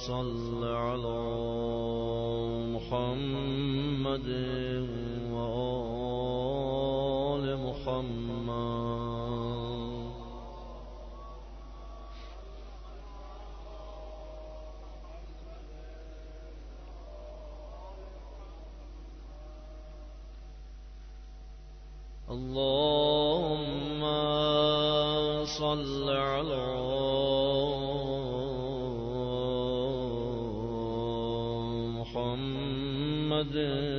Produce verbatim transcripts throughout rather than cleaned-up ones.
صل على محمد وآل محمد. اللهم صل على محمد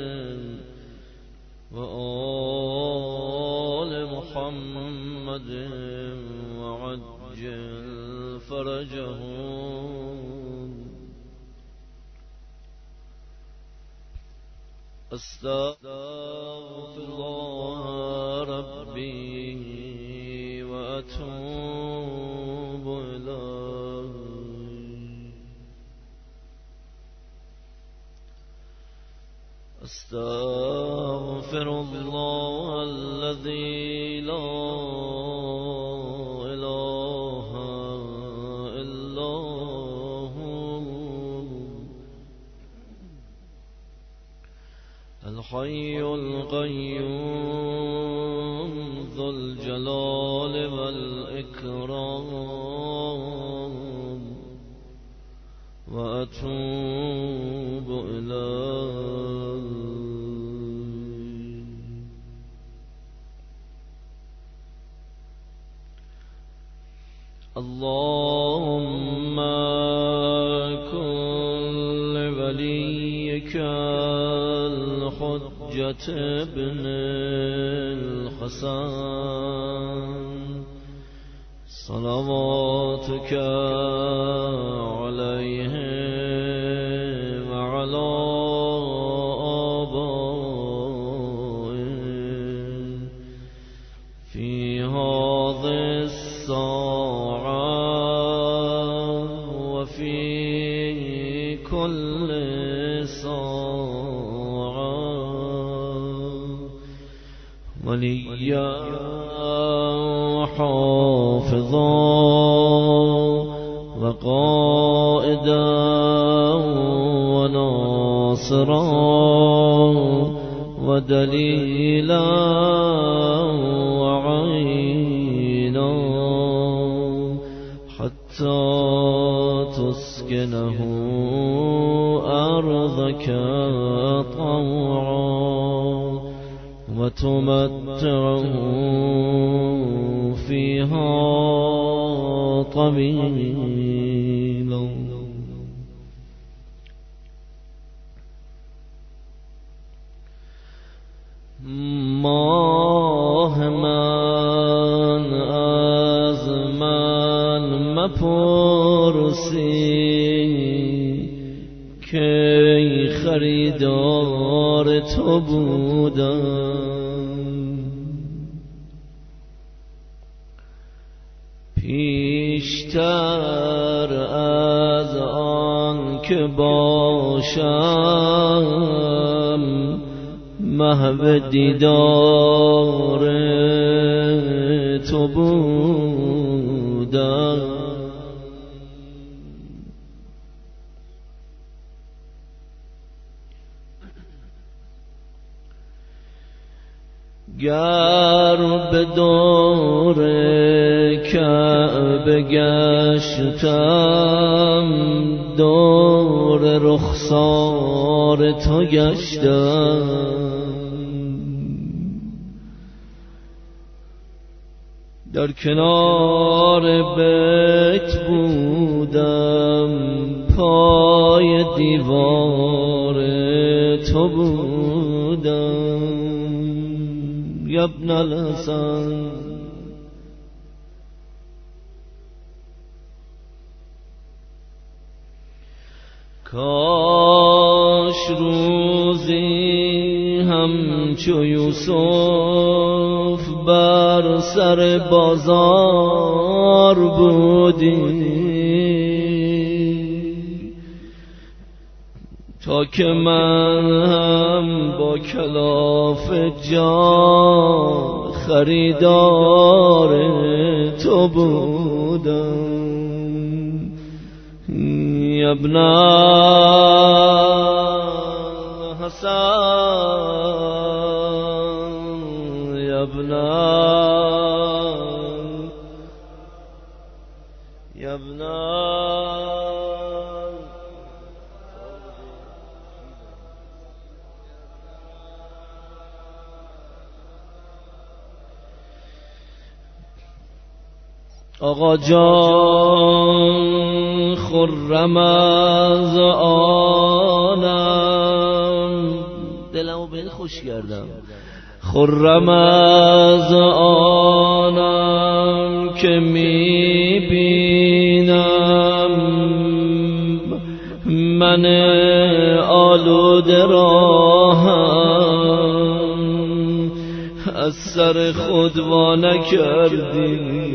وآل محمد وعجل فرجهم. استغفر الله ربي وأتوب إليه. استغفر الله الذي لا إله إلا هو الحي القيوم ذو الجلال والإكرام وأتوب إليه. اللهم كن لوليك الحجة ابن الحسن صلواتك عليه وعلى آبائه في هذه الساعة وفي كل ساعة وليا وحافظا وقائدا وناصرا ودليلا وعينا حتى تسكنه أرضك طوعا وتمتعه فيها طويلا. ماه من از من مپرسی که خریدار تو بودم، پیشتر از آن که باشم محو دیدار تو بودم. گر به دور کعبه گشتم دور رخسار تو گشتم، در کنار بیت بودم پای دیوار تو بودم. یا ابن الحسن کاش روزی همچو یوسف بر سر بازار بودی تا که من هم با کلاف جان خریدار تو بودم. يا ابن حسن يا ابن يا ابن آقا جان خرم از آنم دلمو به این خوش کردم خرم از آنم که میبینم من آلوده راهم از سر خود وا نکردی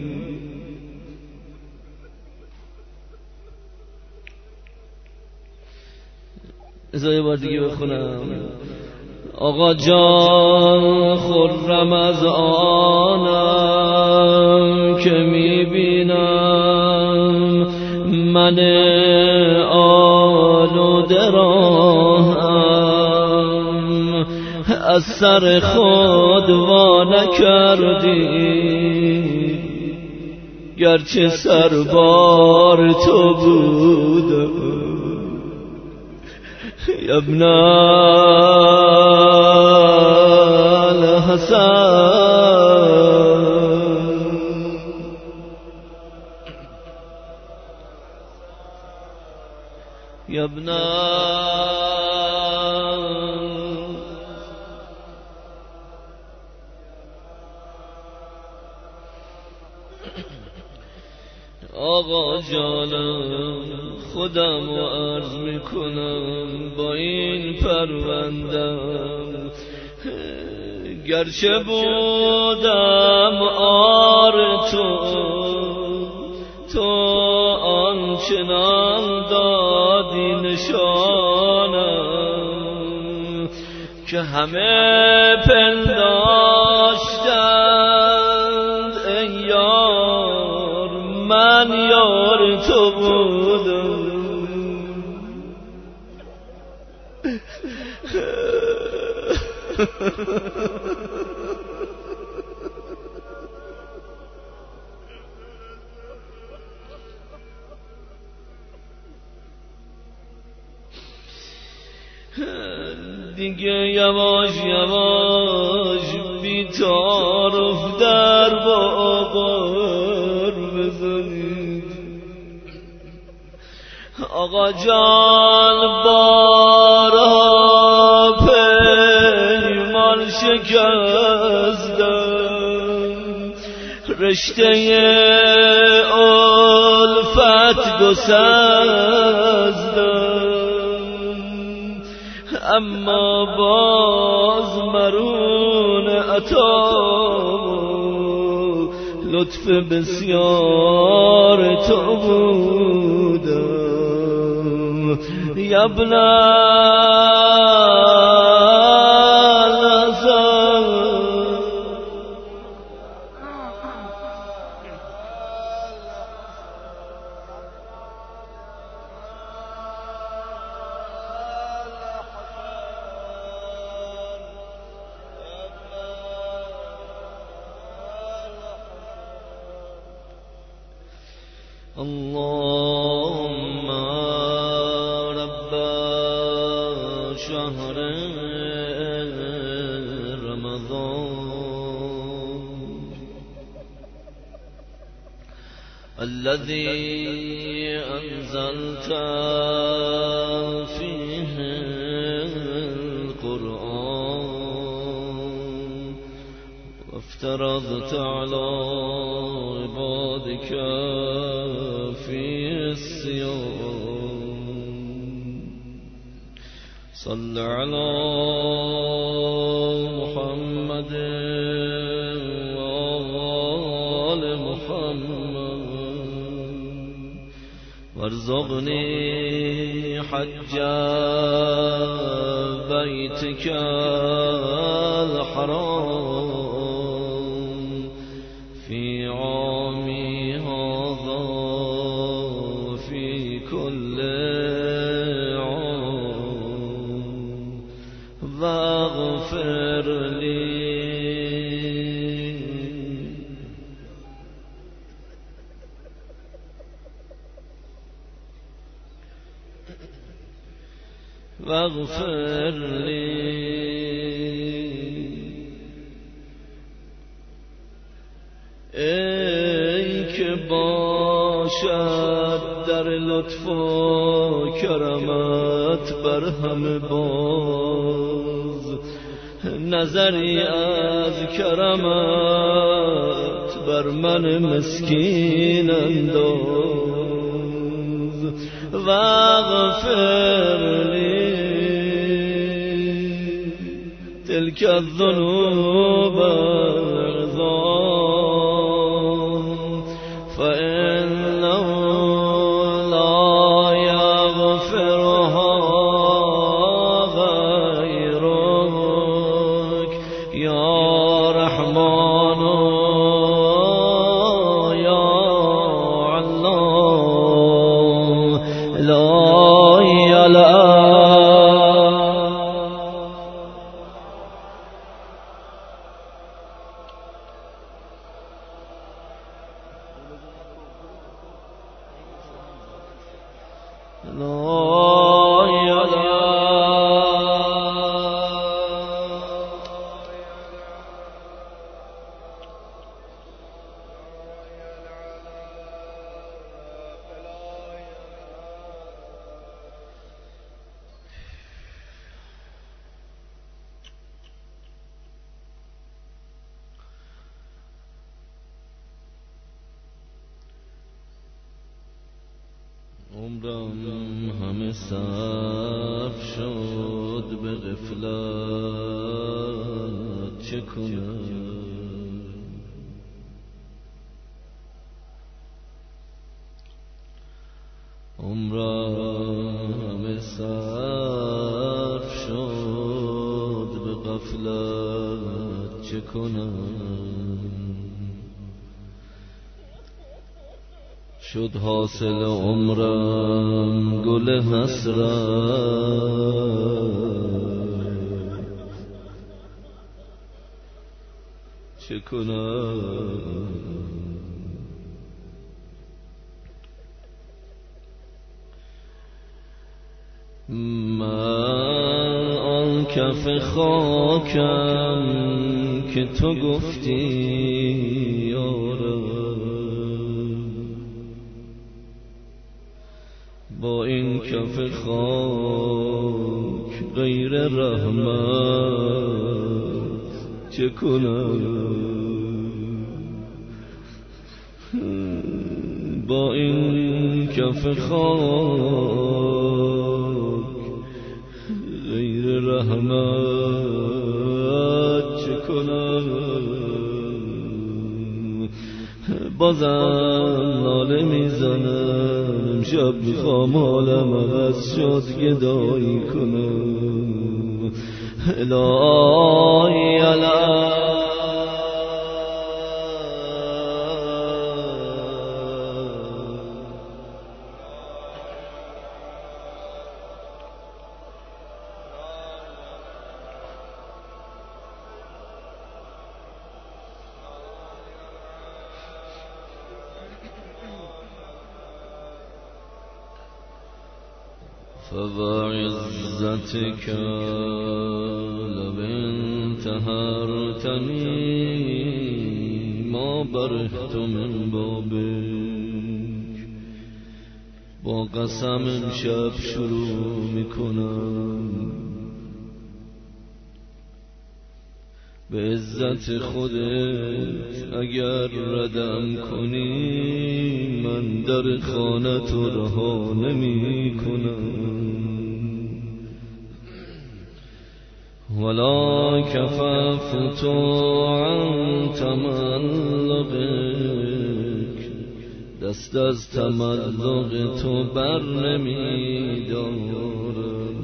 ازای بار دیگه بخونم آقا جان خرم از آنم که میبینم من آلوده راهم از سر خود وا نکردی گرچه سربار تو بودم يا ابن الحسن يا ابن آقا جانم خودم رو عرض میکنم با این پروندم گرچه بودم آر تو تو آنچنان دادی نشانم که همه پنداشتند ای یار من یار تو بودم دیگه یواش یواش بی تعارف در باغار بزنید آقا جان بارها پیمان شکستم رشته الفت گسستم اما باز مرون عطا لطف بسیار تو بودم یا ابن اللهم رب شهر رمضان الذي أنزلت فيه القرآن وافترضت على عبادك في الصيام صل على محمد وآل محمد وارزقني حج بيتك الحرام في عامي هذا في واغفر لي واغفر لي ای که باشد در لطف و کرمت بر همه باز نظری از کرمت بر من مسکین انداز واغفر لی تلك الذنوب العظام فإنه لا يغفرها غيرك يا رحمن يا علام لا يلام عمرم همه صرف شد به غفلت چه کنم عمرم همه صرف شد به غفلت چه کنم شد حاصل عمرم گل حسرت چه کنم من آن کف خاکم که تو گفتی یارم با این کف خاک غیر رحمت چه کنم با این کف خاک غیر رحمت چه کنم بازم ناله میزنم امشب میخوام حالم عوض شد گدایی کنم الهی الهی فبعزتك لو انتهرتني ما برحت من بابك با قسم امشب شروع میکنم به عزت خودت اگر ردم کنی من در خانه تو رها نمی کنم ولا کففت عن تملقک دست از تملق تو بر نمی دارم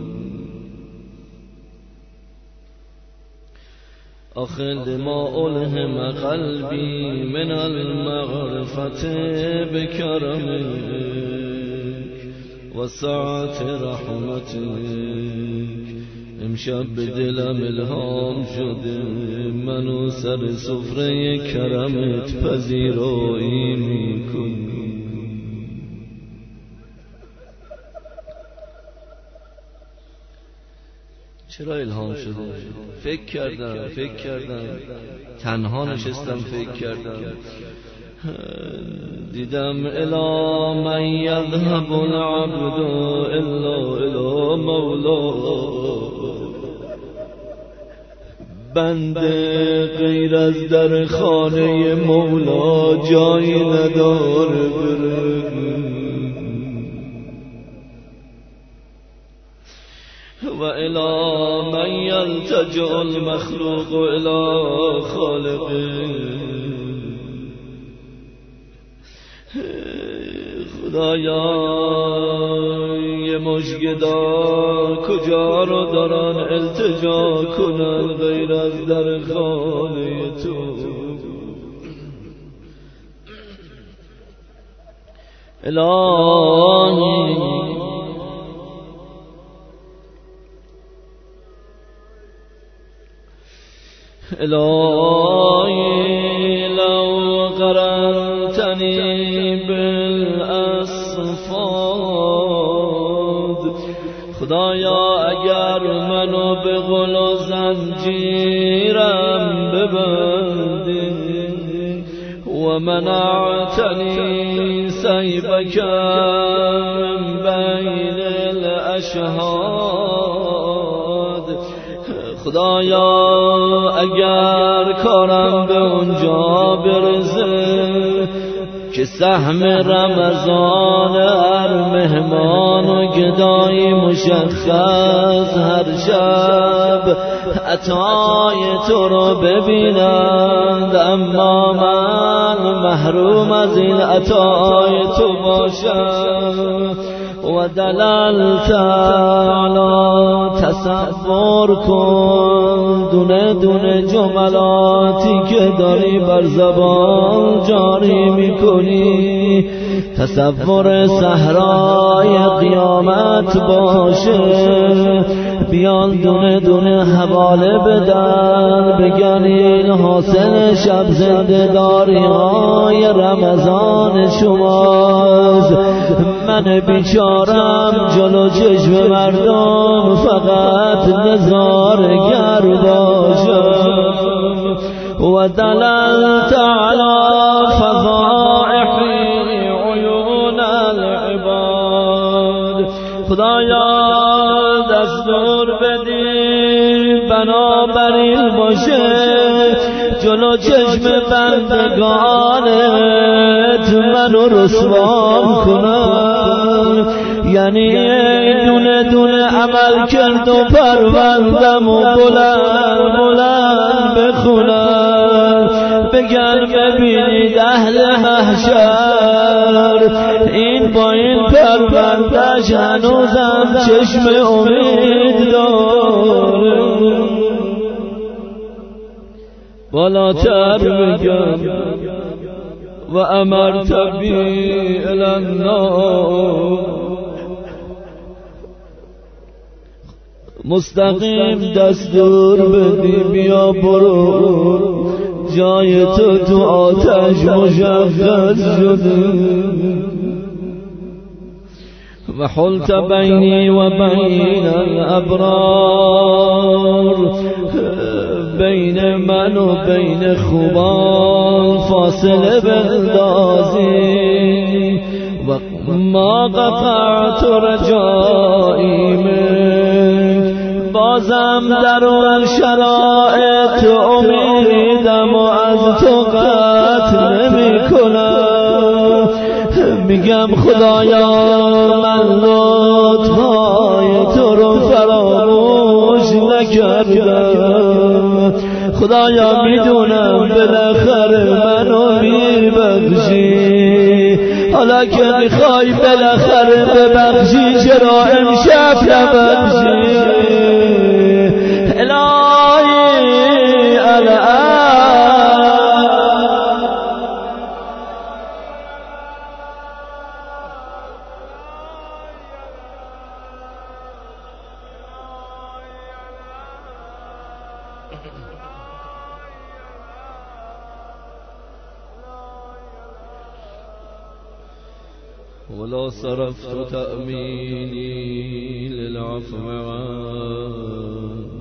آخه لما الهم قلبی من المعرفت بکرمک و سعت رحمتک امشب به دلم الهام شده منو سر سفره کرمت پذیرایی میکنی. چرا الهام شده؟ فکر کردم فکر کردم تنها نشستم فکر کردم دیدم الا من یذهب العبد الا الی مولا، بنده غیر از در خانه مولا جایی نداره بره. و الی من یلتجئ المخلوق الی خالقه، خدایا یه مشگدا کجا رو دارن التجا کنن غیر از در خانه تو. الهی الهی لو قرنتنی بالاسفاد، خدایا اگر منو به غل و زنجیرم ببندی و منعتنی سیبک من بین الاشهاد، خدایا اگر کارم به اونجا برسه که سهم رمضان هر مهمان و گدای مشخص هر شب عطای تو رو ببینند، اما من محروم از این عطای تو باشم. و دلالت علی تصور کن دونه دونه جملاتی که داری بر زبان جاری میکنی، تصور صحرای قیامت باشه، بیان دونه دونه حواله بدن بگن این حاصل شب زنده‌داری های رمضان شماست. من بیچارم جلو چشم مردم فقط نظارگر باشم. و دللت علی فضائح عیون العباد، خدایا دستور بدی بنابراین باشه جلو چشم بندگانت منو رسوام کنن، یعنی دونه دونه عمل کرد و پروندم و بلند بلند بخونن، بگن ببینید اهل محشر این با این پروندش هنوزم چشم امید داره. بالاتر بگم و امرت بی الی النار، مستقیم دستور بدی بیا برو جای تو تو آتش مشخص شده. و حلت بینی و بین الابرار، بین من و بین خوبان فاصله بندازی. و ما قطعت رجایی منک، بازم در اون شرایط امیدم و از تو قطع نمی کنم. میگم خدایا من لطفای تو رو فراموش نکردم، خدایا میدونم بالاخره منو میبخشی، حالا که میخوای بالاخره ببخشی چرا امشب نبخشی؟ الهی الان ولا صرفت تأميني للعفو عنك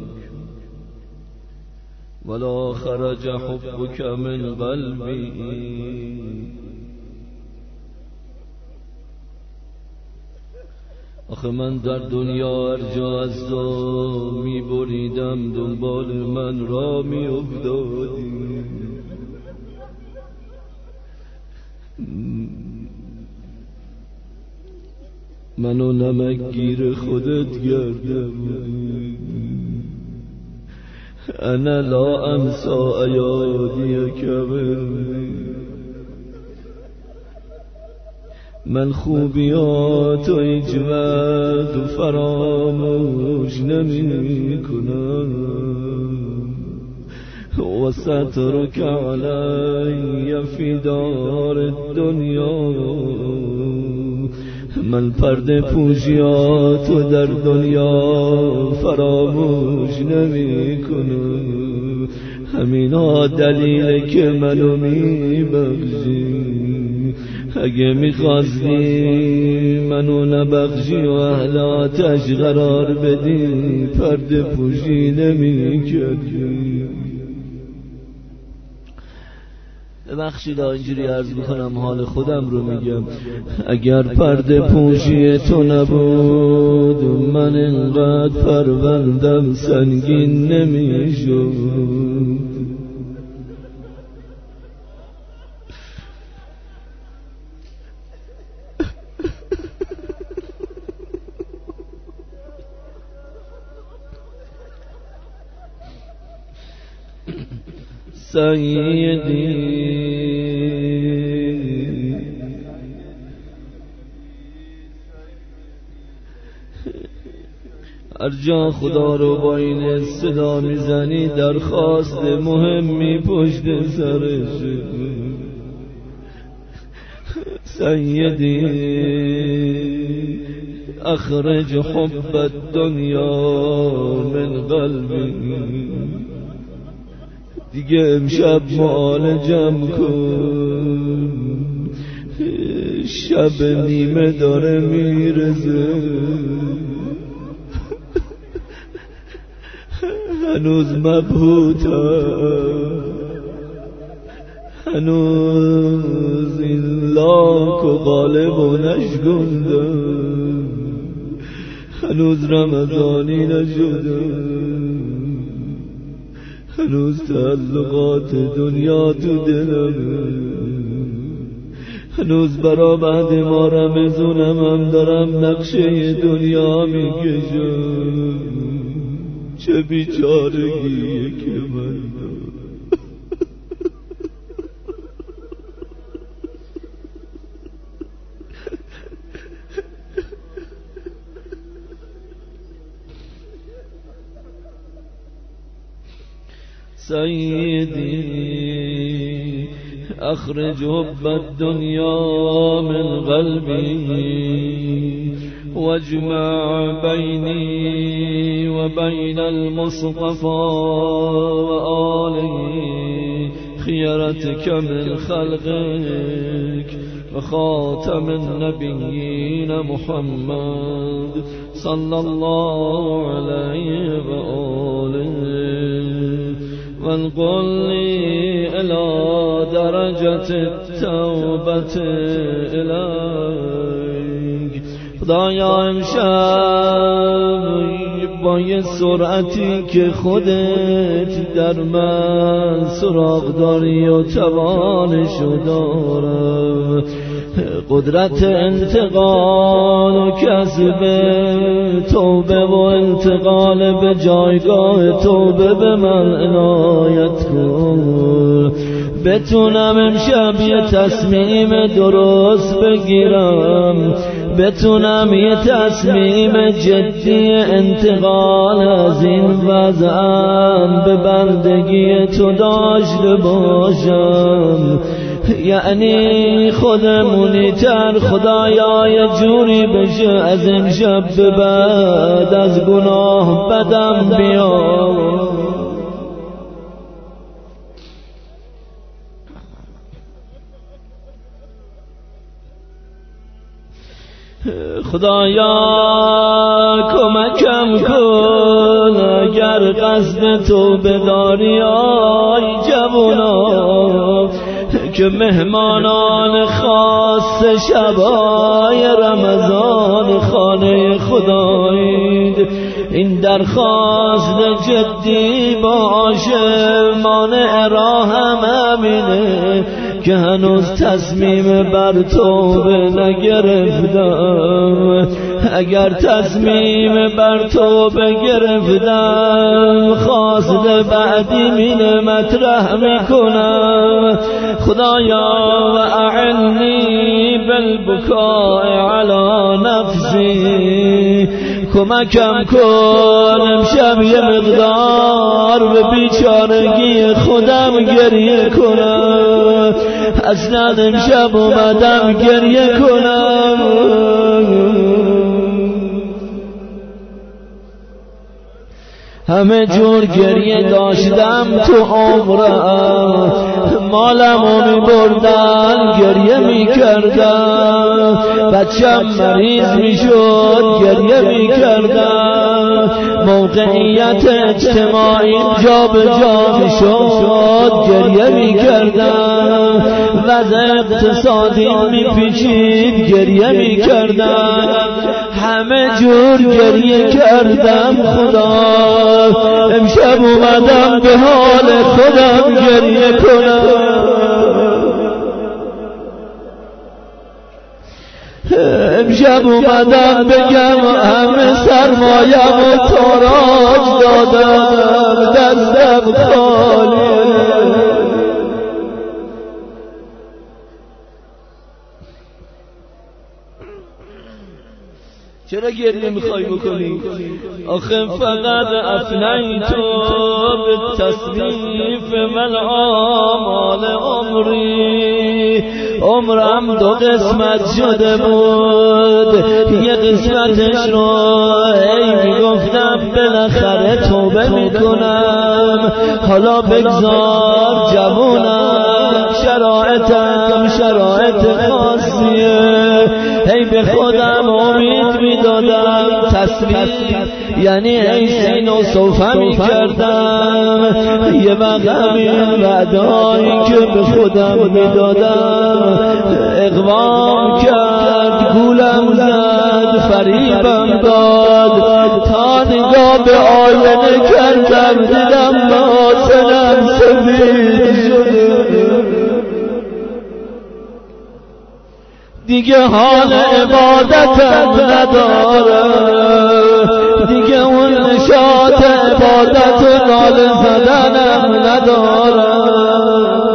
ولا خرج حبك من قلبي آخه من در دنیا هر جا از تو می بریدم دنبال من را می افتادی منو نمک گیر خودت گردم انا لا انسا ایادی کبر من خوبیاتو هیچ وقت فراموش نمی کنم و سترک علی فی دار الدنیا من پرده پوشیاتو در دنیا فراموش نمی کنم همینا دلیل که منو می بخشی اگه میخواستی منو نبخشی و اهل آتش قرار بدی پرده پوشی نمی کردی. ببخشید اینجوری عرض میکنم حال خودم رو میگم اگر پرده پوشی تو نبود من اینقدر پروندم سنگین نمیشد سیدی هر جا خدا رو با این صدا میزنی درخواست مهمی پشت سرش سیدی اخرج حب الدنیا من قلبی دیگه امشب معالجم کن شب نیمه داره میرزه هنوز مبهوتم هنوز این لاک و غالب و نشگندم هنوز رمضانی نشدم هنوز تعلقات دنیا تو دلم هنوز برا بعد ما رمزونم هم دارم نقشه دنیا میکشم چه بیچارگیه که من دارم سيدي أخرج حب الدنيا من قلبي واجمع بيني وبين المصطفى وآله خيرتك من خلقك وخاتم النبيين محمد صلى الله عليه وآله وانقل لي إلى درجة التوبة إليك خدایا امشب با یه سرعتی که خودت در من سراغ داری و توانشو دارم قدرت انتقال و کسب توبه و انتقال به جایگاه توبه به من عنایت کن بتونم امشب یه تصمیم درست بگیرم بتونم یه تصمیم جدی انتقال از این وضعم به بندگی تو داشته باشم یعنی خودمونی تر خدایا یه جوری بشه از امشب به بعد از گناه بدم بیاد خدایا کمکم کن اگر قصد تو بداری آی جوونا که مهمانان خاص شبای رمضان خانه خدایید. این درخواست جدی باشه، مانع راهم همینه که هنوز تصمیم بر توبه نگرفتم. اگر تصمیم بر توبه گرفتم خواست بعدی مینه مطرح میکنم. خدایا و اعنی بالبکاء علی نفسی، کمکم کن امشب یه مقدار به بیچارگی خودم گریه کنم. اصلا امشب اومدم گریه کنم. همه جور گریه داشتم تو عمرم، مالمو می بردن گریه می کردم، بچم مریض می شد گریه می کردم، موقعیت اجتماعی جا به جا می شد گریه می کردم، وضع اقتصادی می پیچید گریه می کردم، همه جور گریه کردم. خدا امشب اومدم به حال خودم گریه کنم. امشب اومدم بگم همه سرمایم و تاراج دادم، دستم خالیه. چرا گریه میخوای بکنی؟ آخه فقط افنیتو به تصنیف من آمال عمری، عمرم دو قسمت شده بود، یه قسمتش رو ای میگفتم بالاخره توبه میکنم، حالا بگذار جوونم شرایطم شرایط خاصیه، ای به خودم امید میدادم تسبیح یعنی ای سین و صوفه میکردم، یه وقت همین وعدایی که به خودم میدادم اقوام کرد، گولم زد، فریبم داد، تا نگاه به آینه کردم دیدم باطنم سفید شده، دیگه حال عبادتم ندارم، دیگه اون نشاط عبادت و ناله زدنم ندارم.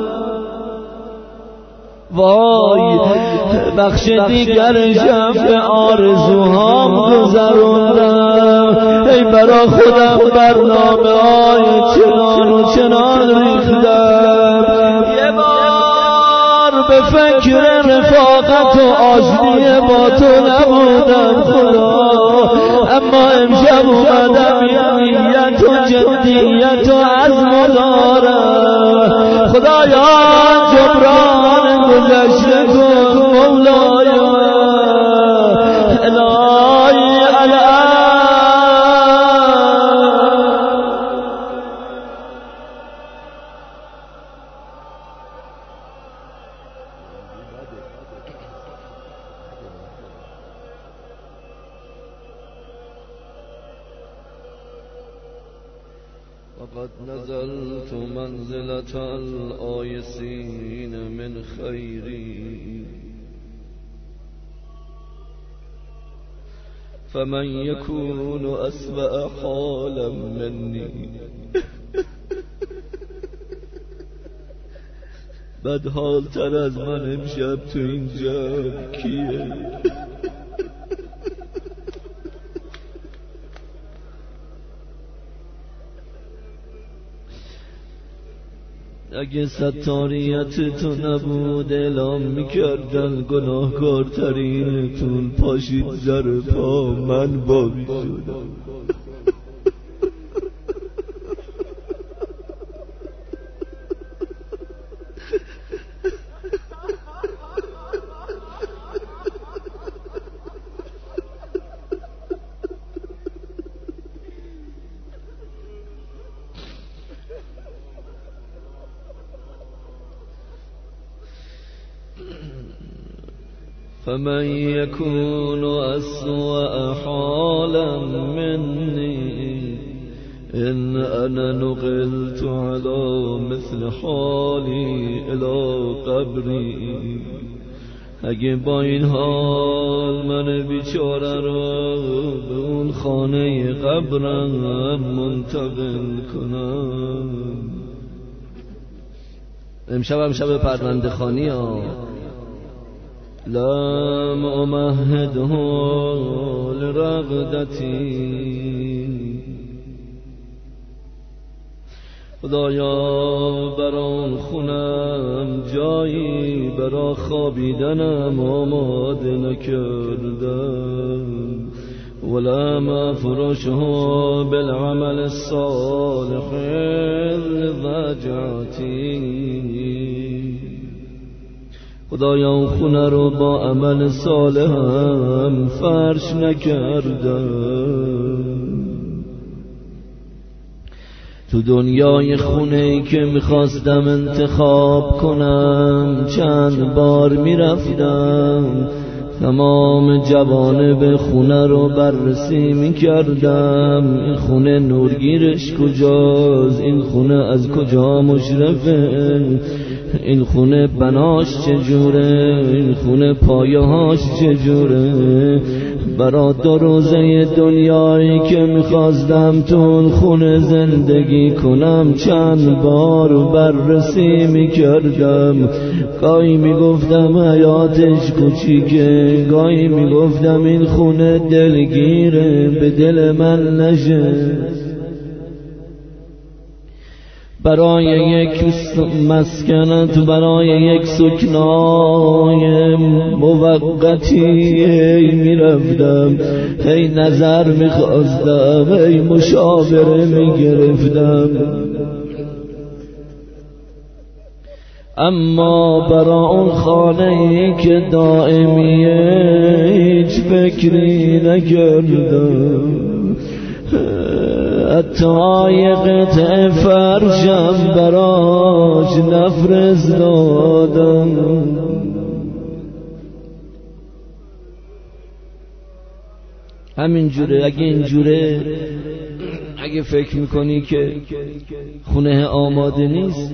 وای بخش دیگرشم به آرزوهام گذروندم، ای برا خودم برنامه های چنان و چنان ریختم، یه بار به فکر رفاقت و آشتی با تو نبودم خدا، اما امشب اومدم یقینیت و جدیت و عزم دارم. خدایا جبران گذشته کن مولای الهی الان. وقد نزلت منزلة الآيسين من خيري فمن يكون أسوأ حالا مني. بد حال تر از من امشب تو اینجا کیه؟ اگه ستاریت تو نبود اعلام میکردن گناهکارترینتون پاشید زر پا من بابی شدم. فمن يكون أسوأ حالا مني إن أنا نقلت على مثل حالي إلى قبري. اگه با این حال من بیچاره رو به اون خانه قبرم منتقل کنم. امشب هم شب پرونده خانی ها، لم امهده لرغدتی. خدایا برام خونم جایی برا خوابیدنم آماده نکردم. ولم افرشه بالعمل الصالح لضجعتی. خدایا اون خونه رو با عمل صالحم فرش نکردم. تو دنیای خونه‌ای که میخواستم انتخاب کنم چند بار میرفتم، تمام جوانب خونه رو بررسی میکردم. این خونه نورگیرش کجاست، این خونه از کجا مشرفه، این خونه بناش چجوره، این خونه پایه‌هاش چجوره. برا دو روزه دنیایی که میخواستم تو اون خونه زندگی کنم چند بار بررسی میکردم. گاهی میگفتم حیاتش کوچیکه، گاهی میگفتم این خونه دلگیره به دل من نشه. برای یک مسکنت، برای یک سکنای موقتی میرفتم، هی نظر میخواستم، هی مشاوره میگرفتم. اما برای اون خانه‌ای که دائمیه هیچ فکری نکردم. حتی یه قطعه فرشم براش نفرستادم. همین جوره. اگه این جوره، اگه فکر میکنی که خونه آماده نیست،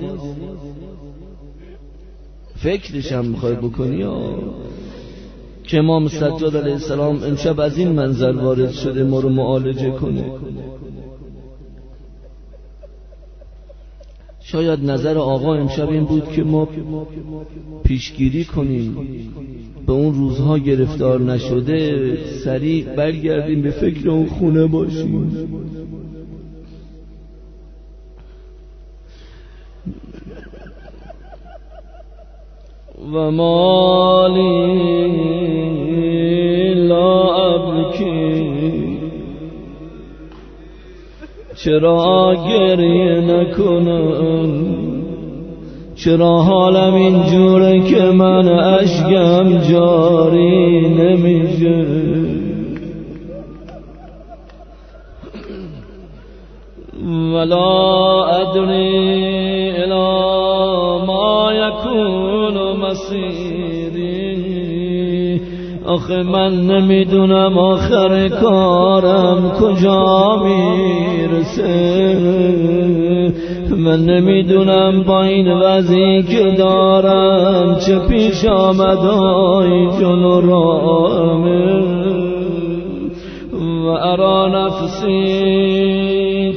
فکرش هم میخوای بکنی که امام سجاد علیه السلام امشب از این منظر وارد شده ما رو معالجه کنه. شاید نظر آقا امشب این بود که ما پیشگیری کنیم، به اون روزها گرفتار نشده سریع برگردیم به فکر اون خونه باشیم. و مالی لا ابکی، چرا گریه نکنم، چرا حالم اینجوره که من اشکم جاری نمیشه. ولا ادری الی ما یکون مسیری. آخه من نمیدونم آخر کارم کجا میرسه. من نمیدونم با این وضعی که دارم چه پیش آمدای جلو رامه. و ارا نفسی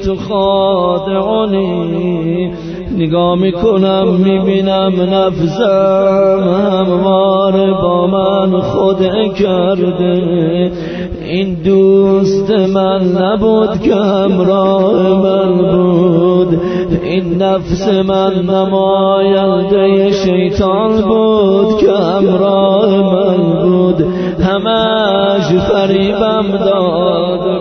تخادعنی، نگاه میکنم میبینم نفسم همواره با من خدعه کرده. این دوست من نبود که همراه من بود، این نفس من نماینده شیطان بود که همراه من بود، همش فریبم داده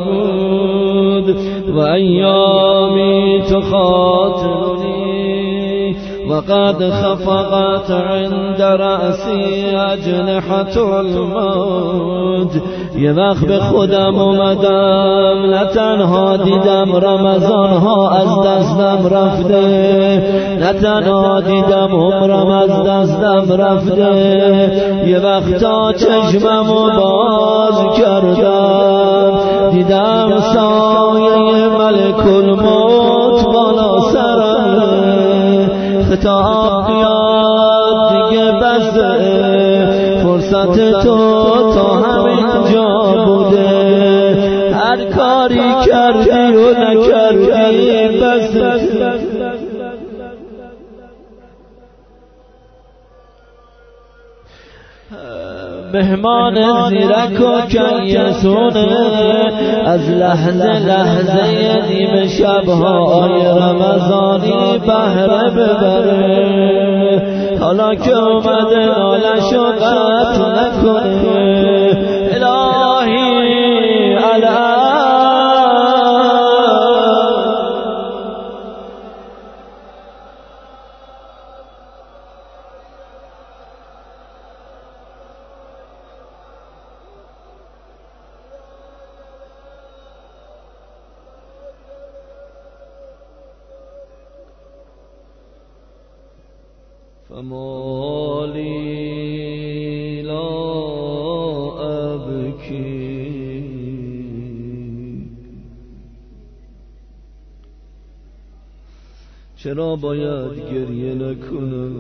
بود. و ایامی تخاطرنی و فقد خفقت عند رأسی اجنحة الموت. یه وقت به خودم اومدم، نه تنها دیدم رمضان ها از دستم رفته، نه تنها دیدم عمرم از دستم رفته. یه وقت تا چشممو باز کردم دیدم سایه ملک الموت بالا سرم. خطاب بیاد دیگه بسه، فرصت تو تا همین جا بوده، هر کاری کردی و نکردی بسه. مهمان زیرک و کیسونه، از لحظه لحظه نیمه شبهای رمضانی بهره ببره. حالا که اومده نالشو قطع نکنه. الهی الان فما لی لا ابکی. چرا باید گریه نکنم؟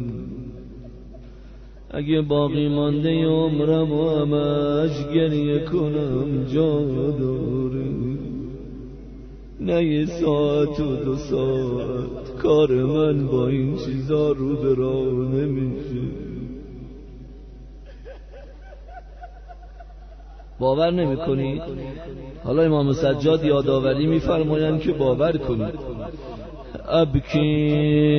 اگه باقی مانده عمرم و همش گریه کنم جا داره. نه یه ساعت و دو ساعت کار من با این چیزا رو به راه نمیشه. باور نمی کنید؟ حالا امام سجاد یادآوری می‌فرمایند که باور کنید. ابکی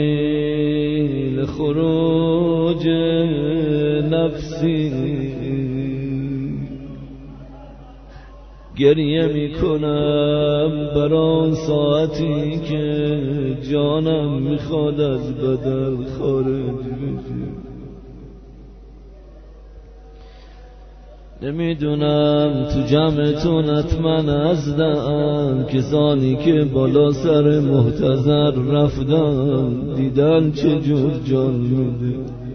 لخروج نفسی، گریه میکنم برای ساعتی که جانم میخواد از بدن خارج بشه. نمیدونم تو جمعتون حتما هستن کسانی که بالا سر محتضر رفتن، دیدن چجور جان میده.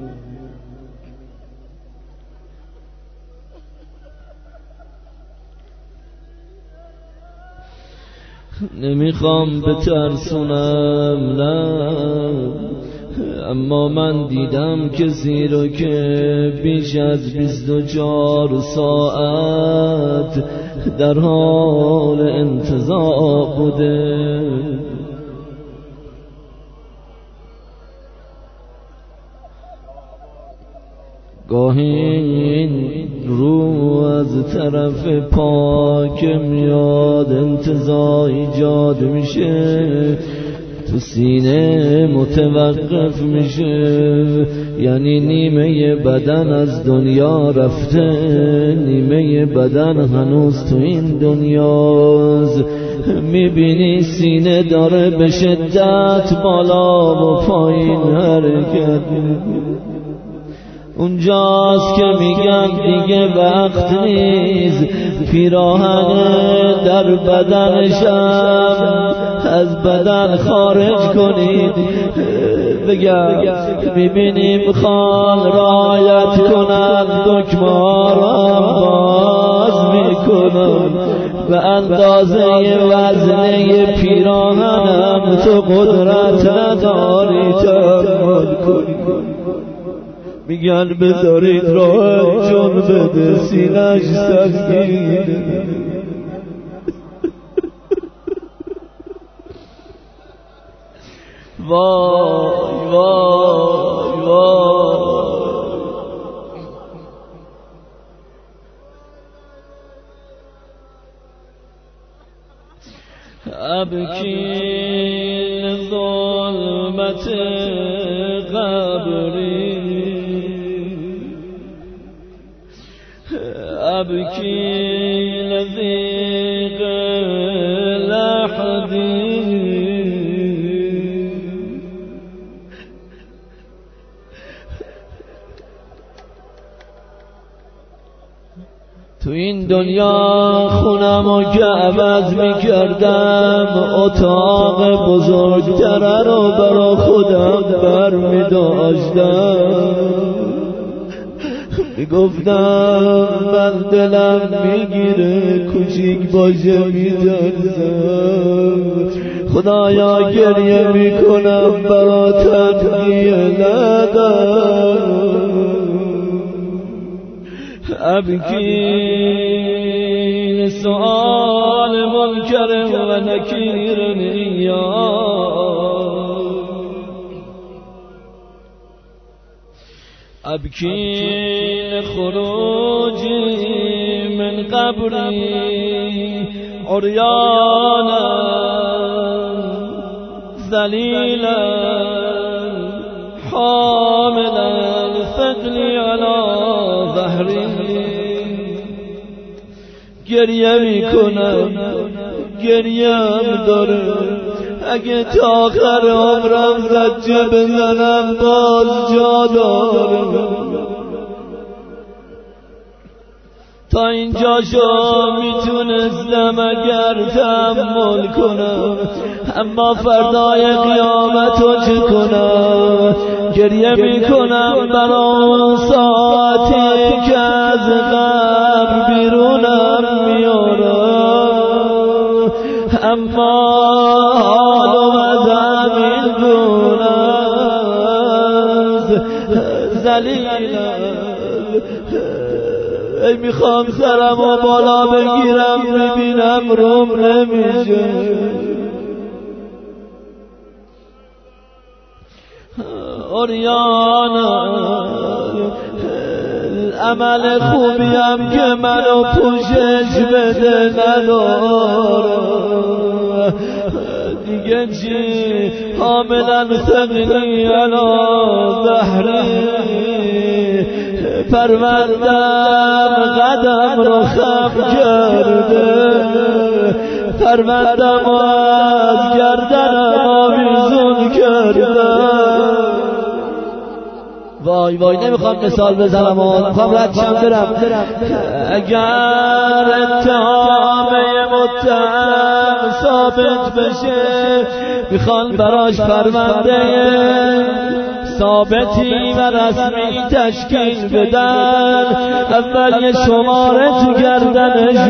نمیخوام بترسونم نه، اما من دیدم کسی رو که بیش از بیست و چهار ساعت در حال انتظار بوده. گاهی این رو از طرف پاک میاد، انتظار ایجاد میشه، تو سینه متوقف میشه، یعنی نیمه بدن از دنیا رفته، نیمه بدن هنوز تو این دنیاست. میبینی سینه داره به شدت بالا و پایین حرکت، اونجاست که میگم دیگه وقت نیست پیراهن در بدنشم از بدن خارج کنید. بگم میبینیم خان رایت کنن دکمه ها را باز میکنن، به اندازه وزنه پیراهنم تو قدرت نداری تحمل کنی. میگن بذارید راه جون بده سینش سنگینه. وای وای وای ابکی ظلمت قبری، ابکی لذیق لحدی، تو این دنیا خونمو که عوض میکردم اتاق بزرگتره رو برا خودم بر میداشتم، میگفتم من دلم میگیره کوچیک باشه میترسم، خدایا گریه میکنم برا تنگی ندم، ابکی سؤال منکر و نکیر ایام، ابکی خروجی من قبری عریانا ذلیلا حاملا ثقلی علی ظهری، گریه میکنم گریم داره، اگه تا آخر عمرم زجه بزنم باز جا داره، تا اینجا شو میتونستم اگر تحمل کنم، اما فردای قیامتو چه کنم؟ گریه میکنم برا اون ساعتی که از قبر بیرونم میارم، اما حالم از همین گونه است ذلیلم، ای میخوام سرم و بالا بگیرم ببینم روم نمیشه، عریانا عمل خوبیم که منو پوشش بده ندارم، دیگه چی حاملا ثقلی علی ظهری، پروندم قدم رو خم کرده، پروندم از گردنم آویزون کرده، وای وای نمیخوام مثال بزنم و میخوام رد شم برم، اگر اتهامه متهم ثابت بشه میخوان براش پرونده ثابتی و رسمی تشکیل بدن، اول یه شماره تو گردنش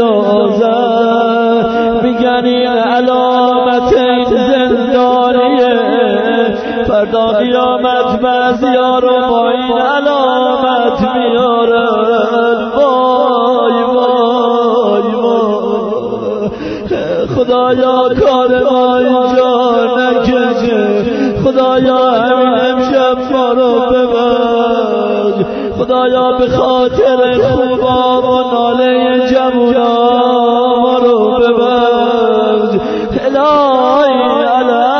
میندازن، میگن این علامت این زندانیه، فردا قیامت بعضیا رو با این علامت میارن، وای وای وای، خدایا کار ما اینجا نکشه، خدایا همین امشب ما رو ببخش، خدایا به خاطر خوبا و ناله جوونا ما رو ببخش، الهی الهی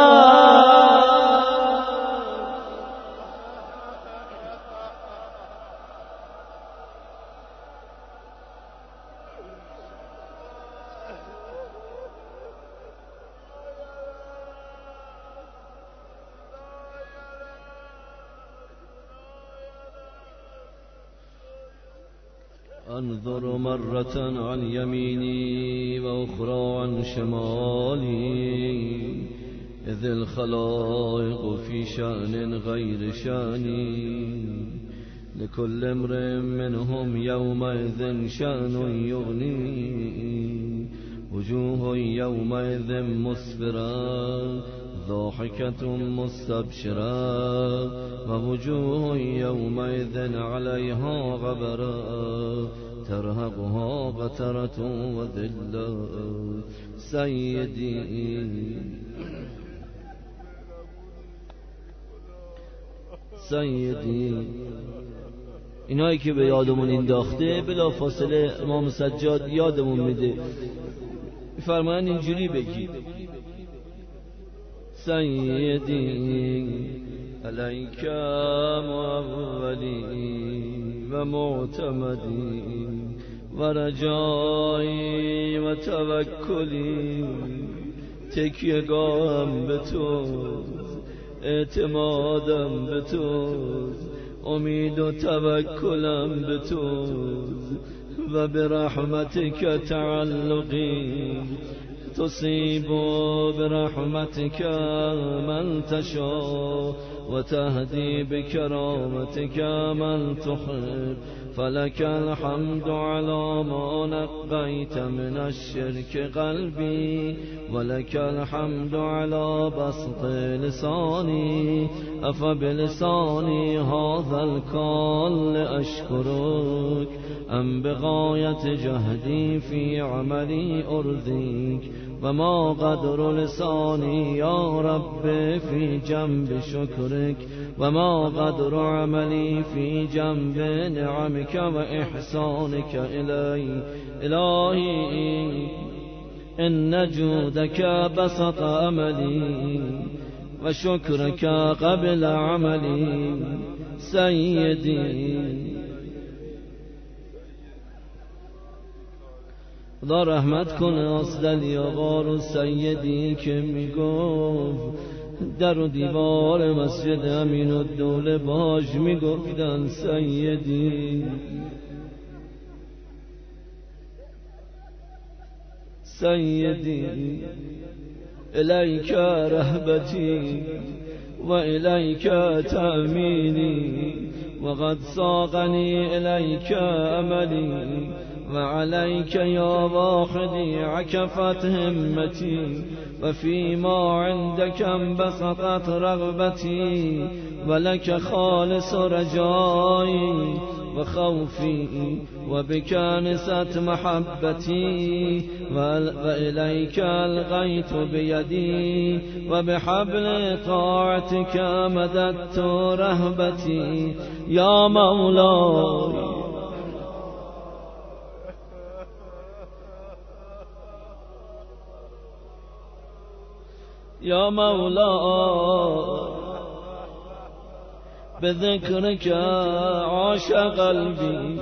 انظر مرة عن يميني وأخرى عن شمالي، إذ الخلائق في شأن غير شأني، لكل امرئ منهم يومئذ شأن يغنيه، وجوه يومئذ مسفرة ضاحكة مستبشرة، ووجوه يومئذ عليها غبرة ترهقها قترة وذلة. سيدي سیدی اینایی که به یادمون انداخته بلا فاصله امام سجاد یادمون میده، میفرمایند اینجوری بگی: سیدی علیک مولی و معتمدی و رجایی و توکلی، تکیه‌گاهم به تو، اعتمادم به تو، امید و توکلم به تو، و برحمتك تعلقی تصيب برحمتك من تشاء وتهدي بكرامتك من تحب فلك الحمد على ما نقيت من الشرك قلبي ولك الحمد على بسط لساني أفبلساني هذا الكال أشكرك أم بغاية جهدي في عملي أرضيك وما قدر لساني يا رب في جنب شكرك وما قدر عملي في جنب نعمك وإحسانك إلي إلهي إن جودك بسط أملي وشكرك قبل عملي سيدي. خدا رحمت کنه اصدلی آقا رو سیدی که میگفت در و دیوار مسجد امین الدوله باش میگفتن سیدی سیدی الیک رهبتی و الیک تأمینی وقد ساقنی الیک املی وعليك يا واحدي عكفت همتي وفيما عندك انبسطت رغبتي ولك خالص رجائي وخوفي وبك نست محبتي وإليك ألقيت بيدي وبحبل طاعتك مددت رهبتي يا مولاي يا مولاي بذكرك عاش قلبي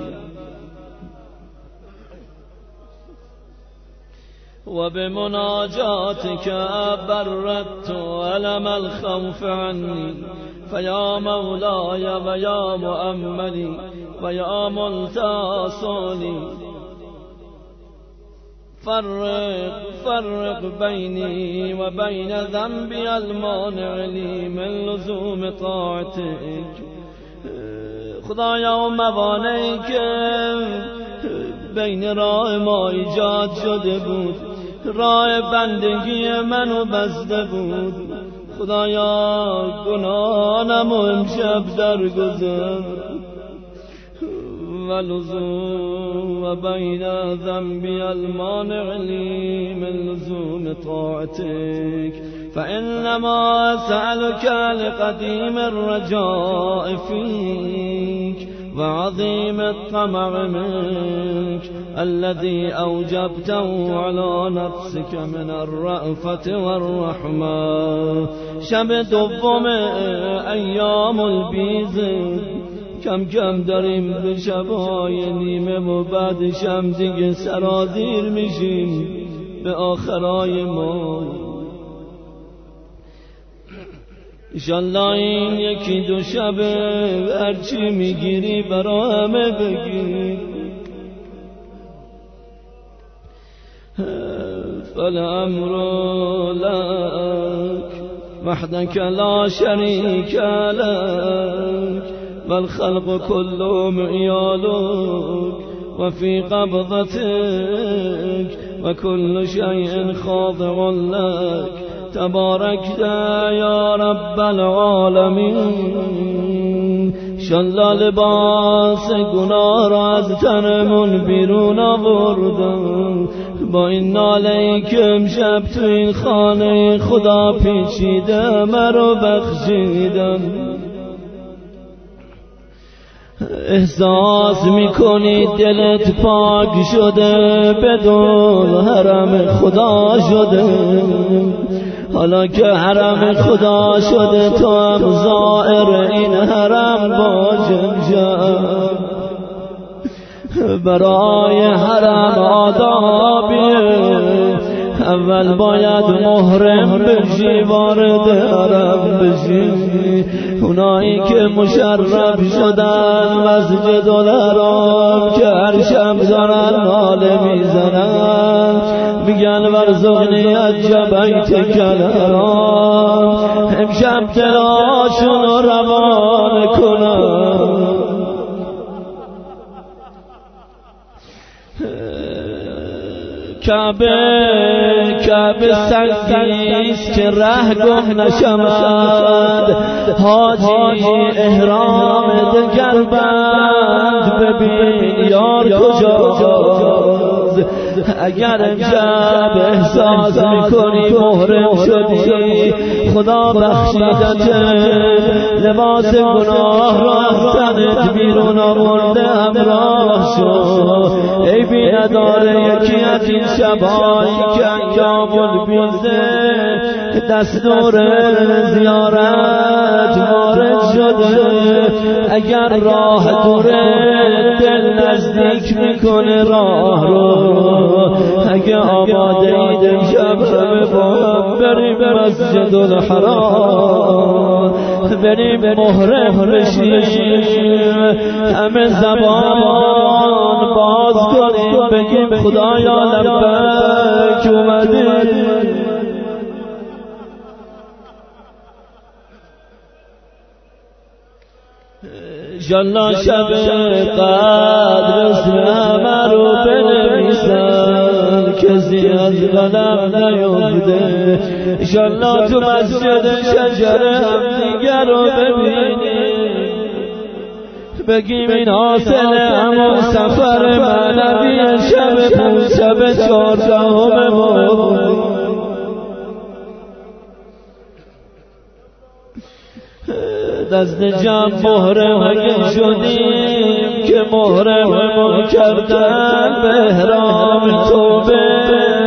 وبمناجاتك بردت ألم الخوف عني فيا مولاي ويا مؤملي ويا ملتاصني فرق فرق بيني وبين ذنبي المانع لي من لزوم طاعتك. خدایا موانعی که بین راه ما ایجاد شده بود راه بندگی منو بسته بود خدایا گناهانم و امشب درگذر ولزوم وبين ذنبي المانع لي من لزوم طاعتك فإنما أسألك لقديم الرجاء فيك وعظيم الطمع منك الذي أوجبته على نفسك من الرأفة والرحمة. شب دوم أيام البیض کم کم داریم به شبهای نیمه و بعدش هم دیگه سرازیر میشیم به آخرای ما. انشالله این یکی دو شب هرچی میگیری برا همه بگیر. فالامر لك وحدك لا شريك لك والخلق كلهم عيالك وفي قبضتك وكل شيء خاضع لك تباركت يا رب العالمين. انشالله لباس گناه را از تنمون بیرون آوردم با این ناله که امشب تو این خانه خدا پیچیده مرا بخشیدم. احساس میکنی دلت پاک شده بدون حرم خدا شده. حالا که حرم خدا شده تو هم زائر این حرم باش. برای حرم آدابیه اول باید محرم بشی وارد حرم بشی. اونایی که مشرف شدن مسجد الحرام که هر شب دارن ارزقنی عجبیت کلران امشب دلاشون رو روان کنم کعبه کعبه سنگیست که ره گم نشود حاجی احرام دگر بند ببین یار کجاست اگر امشب احساس میکنی محرم شدی خدا بخشیدت لباس گناه را از تنت بیرون آورده همراه شو ای بی نداره یکی از این شبایی که انجام البیزه دستور زیارت وارد شده اگر راه دوره دل نزدیک میکنه راه رو اگه آماده اید امشب همه با هم بریم مسجد الحرام بریم محرم بشیم همه زبان باز کنیم بگیم خدایا لبیک اومدیم انشالله شب قدر اسم همه رو بنویسن کسی از قلم نیفته انشالله تو مسجد شجره هم دیگر رو ببینیم بگیم این حاصل همون سفر معنوی شب پون شب چهاردهم ما دست جمع محرم اگه شدیم که محرم ما کردن به احرام توبه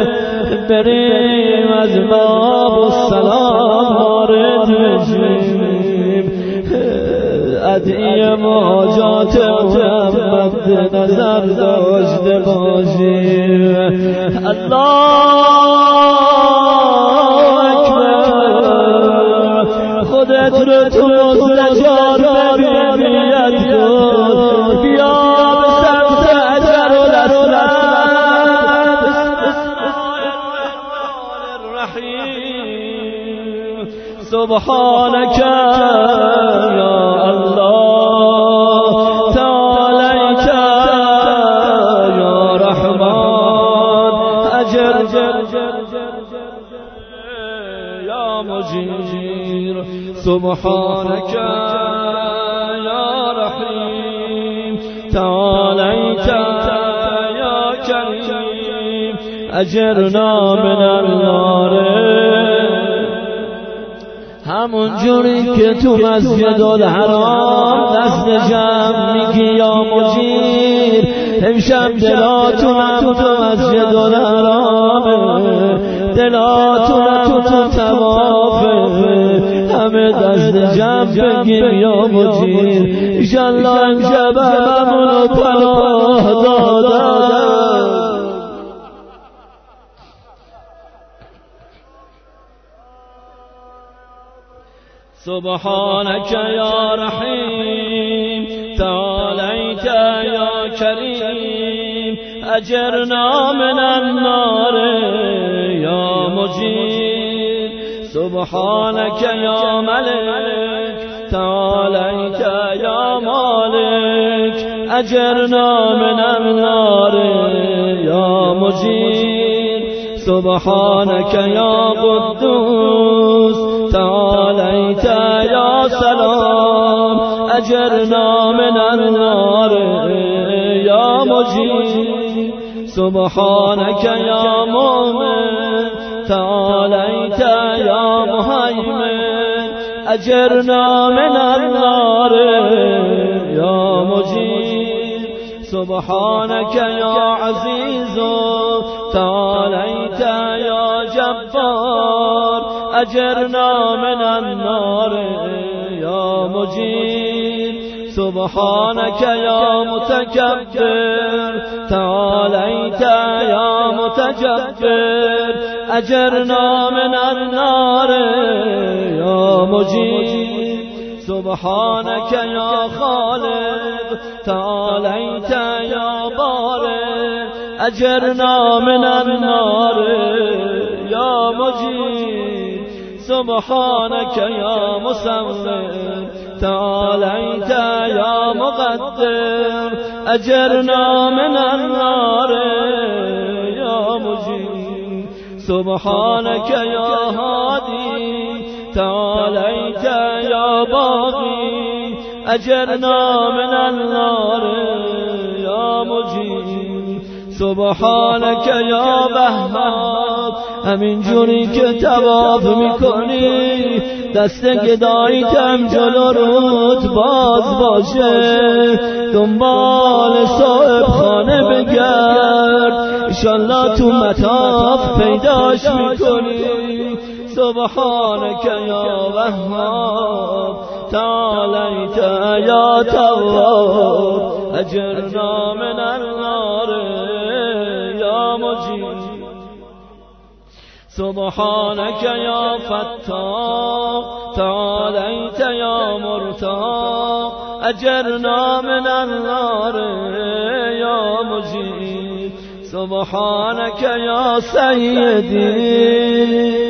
بریم از باب السلام وارد بشیم ادعیه مهاجات محمد نظر داشته باشیم الله خودت رو تو مستجار ببینید کن بیا به سمت اجر و لسلت الرحیم سبحانک یا الله تعالیت یا رحمان اجر یا مجیر سبحانك يا رحيم تعاليت يا كريم أجرنا من النار همون جوری که تو مسجد الحرام دست جمع میگی یا مجیر امشب دلاتونم تو مسجد الحرام دلاتونم تو توافه همه دست جمع بگیم یا مجیر انشالله امشب همونو پناه دادن سبحانك يا رحيم تعاليت يا كريم أجرنا من النار يا مجير سبحانك يا ملك تعاليت يا مالك أجرنا من النار يا مجير سبحانك يا قدوس تعاليت يا سلام أجرنا من النار يا مجير سبحانك يا مؤمن تعاليت يا مهيمن أجرنا من النار يا مجير سبحانك يا عزيز تعاليت يا جبار أجرنا من النار يا مجير سبحانك يا متكبر تعاليت يا متجبر أجرنا من النار يا مجير سبحانك يا خالق تعاليت يا بارئ أجرنا من النار یا مجیر سبحانك يا مصور تعاليت يا مقدر أجرنا من النار يا مجير سبحانك يا هادي تعاليت يا باغي أجرنا من النار يا مجير سبحانك يا وهاب همین جوری که طواف میکنی دست گداییتم جلو رود باز باشه دنبال صاحب خانه بگرد انشالله تو مطاف پیداش میکنی سبحانك يا وهاب تعاليت يا تواب أجرنا من النار يا مجير سبحانك يا فتاح تعاليت يا مرتاح أجرنا من النار يا مجير سبحانك يا سيدي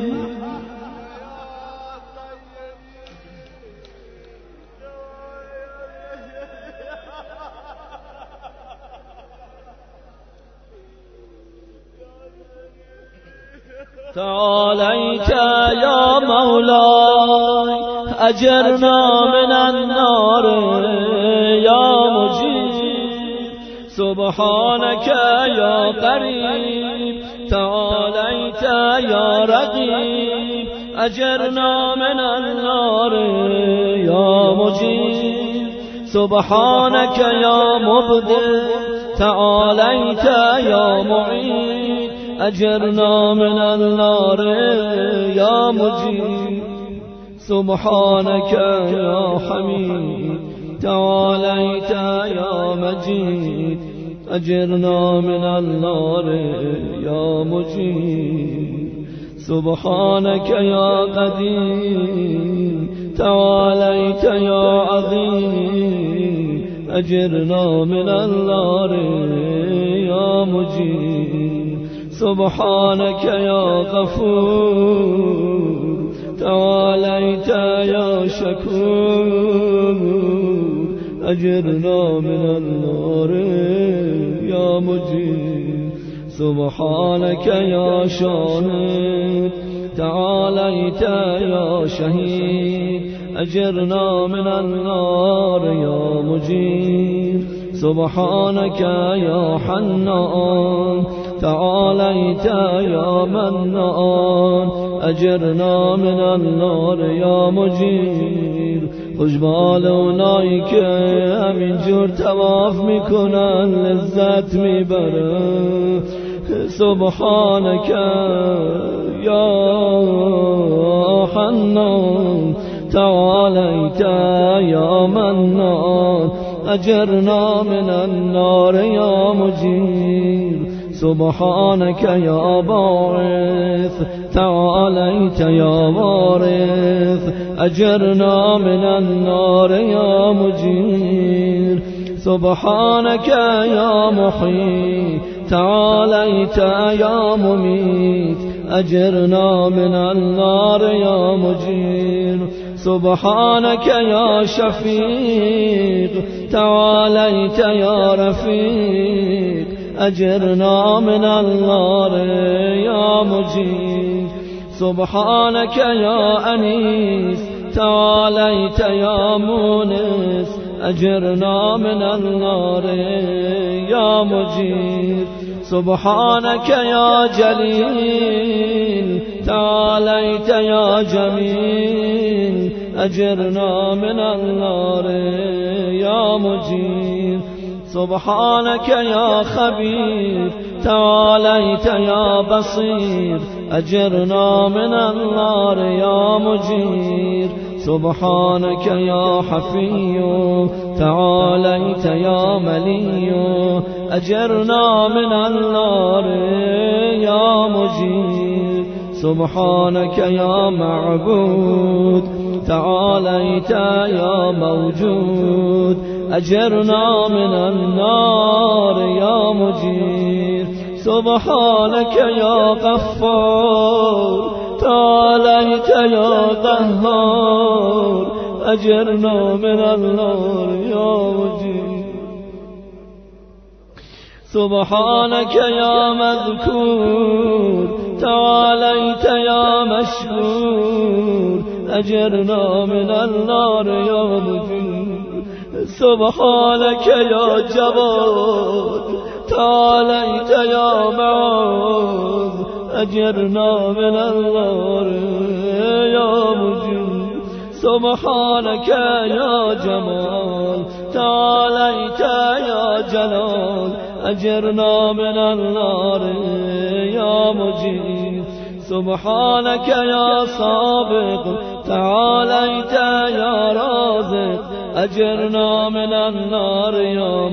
تعاليت يا مولاي أجرنا من النار يا مجير سبحانك يا قريب تعاليت يا رقيب أجرنا من النار يا مجير سبحانك يا مبدع تعاليت يا معين أجرنا من النار يا مجير سبحانك يا حميد تعاليت يا مجيد أجرنا من النار يا مجير سبحانك يا قدير تعاليت يا عظيم أجرنا من النار يا مجير سبحانك يا غفور تعاليت يا شكور أجرنا من النار يا مجير سبحانك يا شاهد تعاليت يا شهيد أجرنا من النار يا مجير سبحانك يا حنان تعاليت يا منان أجرنا من النار يا مجير خوشبال اونایی که همین جور طواف میکنن لذت میبرن سبحانك يا حنان تعاليت يا منان أجرنا من النار يا مجير سبحانك يا باعث تعاليت يا وارث أجرنا من النار يا مجير سبحانك يا محيي تعاليت يا مميت أجرنا من النار يا مجير سبحانك يا شفيق تعاليت يا رفيق أجرنا من النار يا مجير سبحانك يا أنيس تعاليت يا مونس أجرنا من النار يا مجير سبحانك يا جليل تعاليت يا جميل أجرنا من النار يا مجير سبحانك يا خبير تعاليت يا بصير أجرنا من النار يا مجير سبحانك يا حفي تعاليت يا ملي أجرنا من النار يا مجير سبحانك يا معبود تعاليت يا موجود أجرنا من النار يا مجير سبحانك يا غفار تعاليت يا قهار أجرنا من النار يا مجير سبحانك يا مذكور تعاليت يا مشكور أجرنا من النار يا مجير سبحانك يا جواد تعاليت يا معاذ أجرنا من النار يا مجير سبحانك يا جمال تعاليت يا جلال أجرنا من النار يا مجير سبحانك يا سابق تعاليت يا رازق أجرنا من النار يا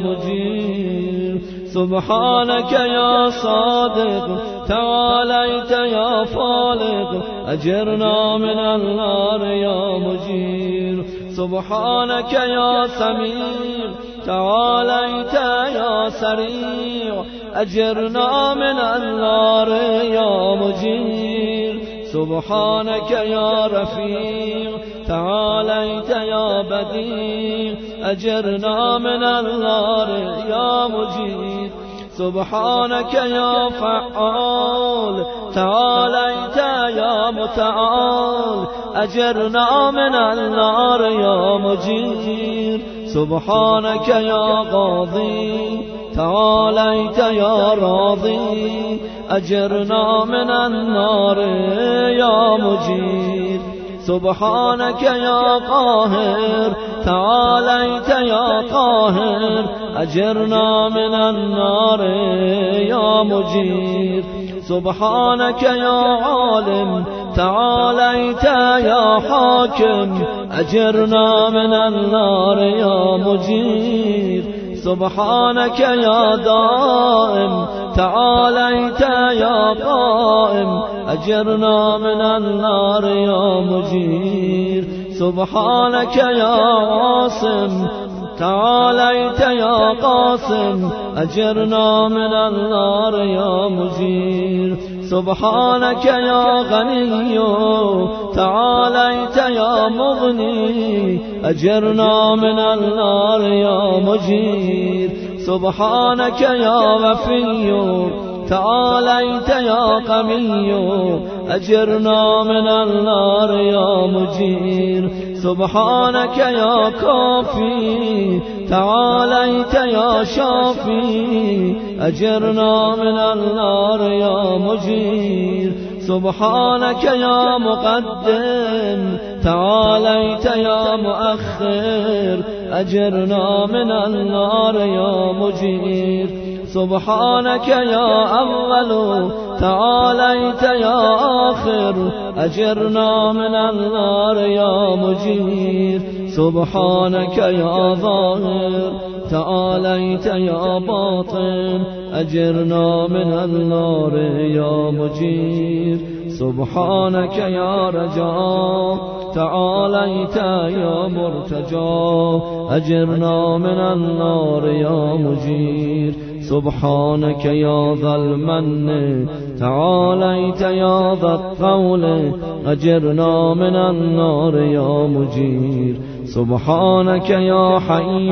مجير سبحانك يا صادق تعاليت يا فالق أجرنا من النار يا مجير سبحانك يا سميع تعاليت يا سريع أجرنا من النار يا مجير سبحانك يا رفيع تعاليت يا بديع أجرنا من النار يا مجير سبحانك يا فعال تعاليت يا متعال أجرنا من النار يا مجير سبحانك يا قاضي تعاليت يا راضي أجرنا من النار يا مجير سبحانك يا قاهر تعاليت يا قاهر أجرنا من النار يا مجير سبحانك يا عالم تعاليت يا حاكم أجرنا من النار يا مجير سبحانك يا دائم تعاليت يا قائم أجرنا من النار يا مجير سبحانك يا عاصم تعاليت يا قاسم أجرنا من النار يا مجير سبحانك يا غني تعاليت يا مغني أجرنا من النار يا مجير سبحانك يا وفي تعاليت يا قمي أجرنا من النار يا مجير سبحانك يا كافي تعاليت يا شافي أجرنا من النار يا مجير سبحانك يا مقدم تعاليت يا مؤخر أجرنا من النار يا مجير سبحانك يا أول تعاليت يا آخر أجرنا من النار يا مجير سبحانك يا ظاهر تعاليت يا باطن أجرنا من النار يا مجير سبحانك يا رجاء تعاليت يا مرتجى أجرنا من النار يا مجير سبحانك يا ذا المن تعاليت يا ذا الطول أجرنا من النار يا مجير سبحانك يا حي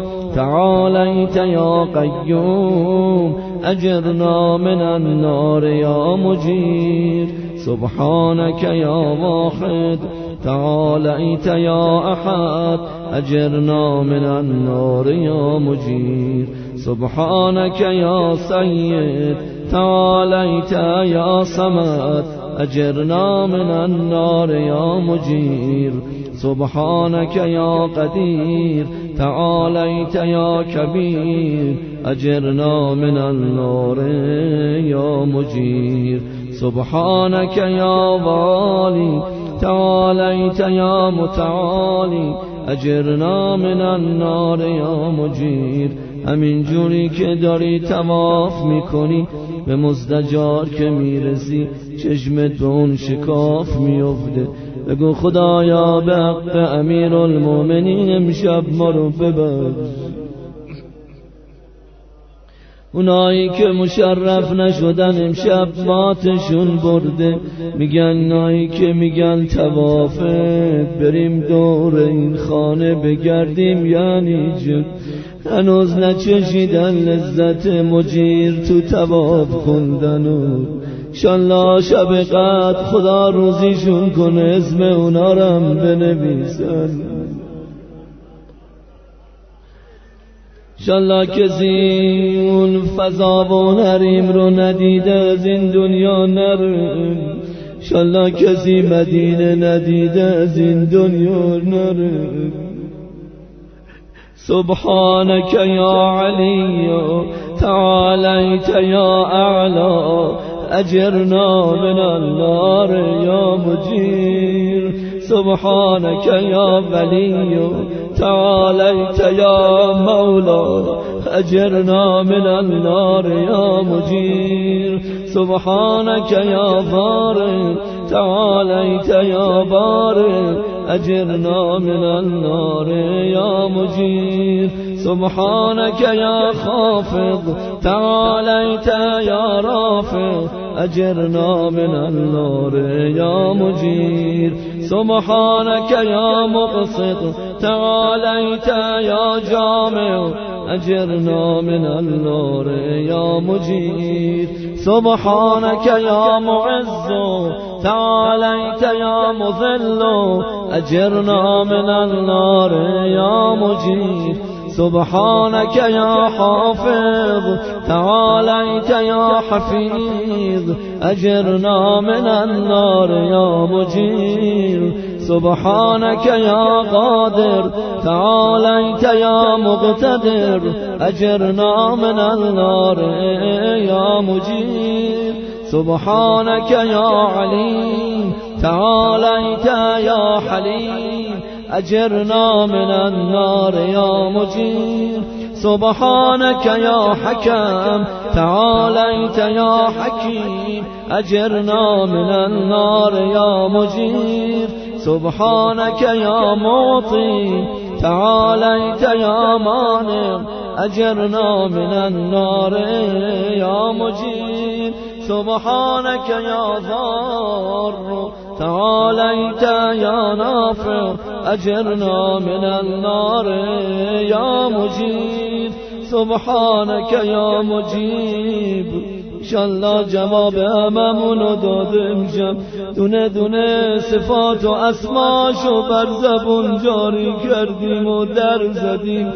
تعاليت يا قيوم أجرنا من النار يا مجير سبحانك يا واحد تعاليت يا أحد أجرنا من النار يا مجير سبحانك يا سيد تعاليت يا صمد أجرنا من النار يا مجير سبحانك يا قدير تعاليت يا كبير أجرنا من النار يا مجير سبحانك يا والي تعاليت يا متعالي أجرنا من النار یا مجیر. همین جوری که داری تواف میکنی به مزدجار که میرسی چشمت به اون شکاف میفته. بگو خدایا به حق امیر المومنین امشب ما رو ببخش. اونایی که مشرف نشدن امشب باتشون برده، میگن نایی که میگن توافه بریم دور این خانه بگردیم، یعنی جد هنوز نچشیدن لذت مجیر تو تواف خوندن. و انشالله شب قدر خدا روزیشون کنه اسم اونا رم بنویسن. انشالله کسی اون فضا و حریم رو ندیده از این دنیا نره، انشالله کسی مدینه ندیده از این دنیا نره. سبحانك یا علی تعالیت یا اعلا اجرنا من النار یا مجیر. سبحانك یا ولی تعالیت یا مولا اجرنا من النار یا مجیر. سبحانك یا بارئ تعالیت یا بارئ اجرنا من النار یا مجیر. سبحانك یا خافض تعالیت یا رافع اجرنا من النار یا مجیر. سبحانك یا مقسط تعالیت یا جامع اجرنا من النار یا مجیر. سبحانك یا معز تعالیت یا مذل اجرنا من النار یا مجیر. سبحانك یا حافظ تعالیت یا حفیظ اجرنا من النار یا مجیر. سبحانك یا قادر تعالیت یا مقتدر اجرنا من النار یا مجیر. سبحانك یا علیم تعالیت یا حلیم اجرنا من النار یا مجیر. سبحانك یا حکم تعالیت یا حکیم اجرنا من النار یا مجیر. سبحانك یا معطی تعالیت یا مانع اجرنا من النار یا مجیر. سبحانك یا ضار تعالیت یا نافع اجرنا من النار یا مجیر. سبحانك یا مجیب. انشالله جواب هممونو داده امشب، دونه دونه صفات و اسماشو بر زبون جاری کردیم و در زدیم.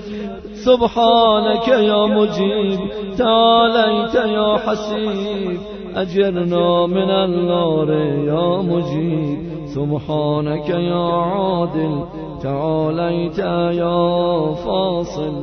سبحانك یا مجیب تعالیت یا حسیب اجرنا من النار یا مجیب. سبحانك یا عادل تعالیت یا فاصل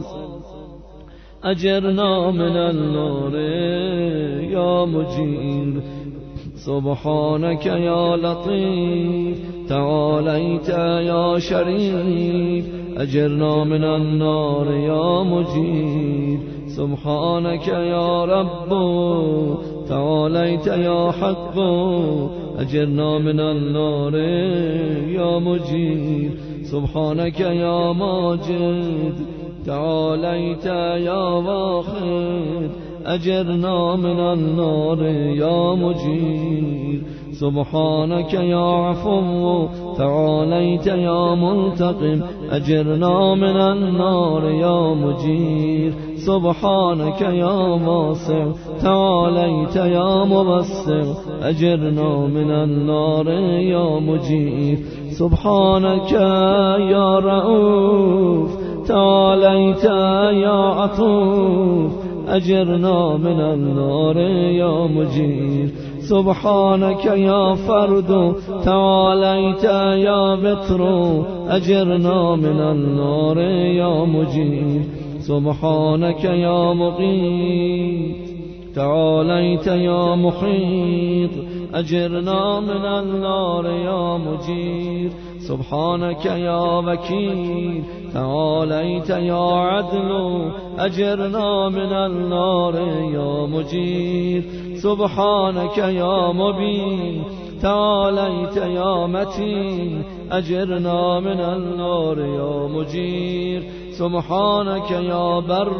اجرنا من النار یا مجیر. سبحانك یا لطیف تعالیت یا شریف اجرنا من النار یا مجیر. سبحانك یا رب تعالیت یا حق اجرنا من النار یا مجیر. سبحانك یا ماجد تعالیت یا واحد اجرنا من النار یا مجیر. سبحانك یا عفو تعالیت یا منتقم اجرنا من النار یا مجیر. سبحانك یا واسع تعالیت یا مبصر اجرنا من النار یا مجیر. سبحانك یا رؤوف تعالیت یا عطوف اجرنا من النار یا مجیر. سبحانك یا فرد تعالیت یا بتر اجرنا من النار یا مجیر. سبحانك یا مقیت تعالیت یا محیط اجرنا من النار یا مجیر. سبحانك یا وکیل تعالیت یا عدل اجرنا من النار یا مجیر. سبحانك یا مبین تعالیت یا متین اجرنا من النار یا مجیر. سبحانك يا بر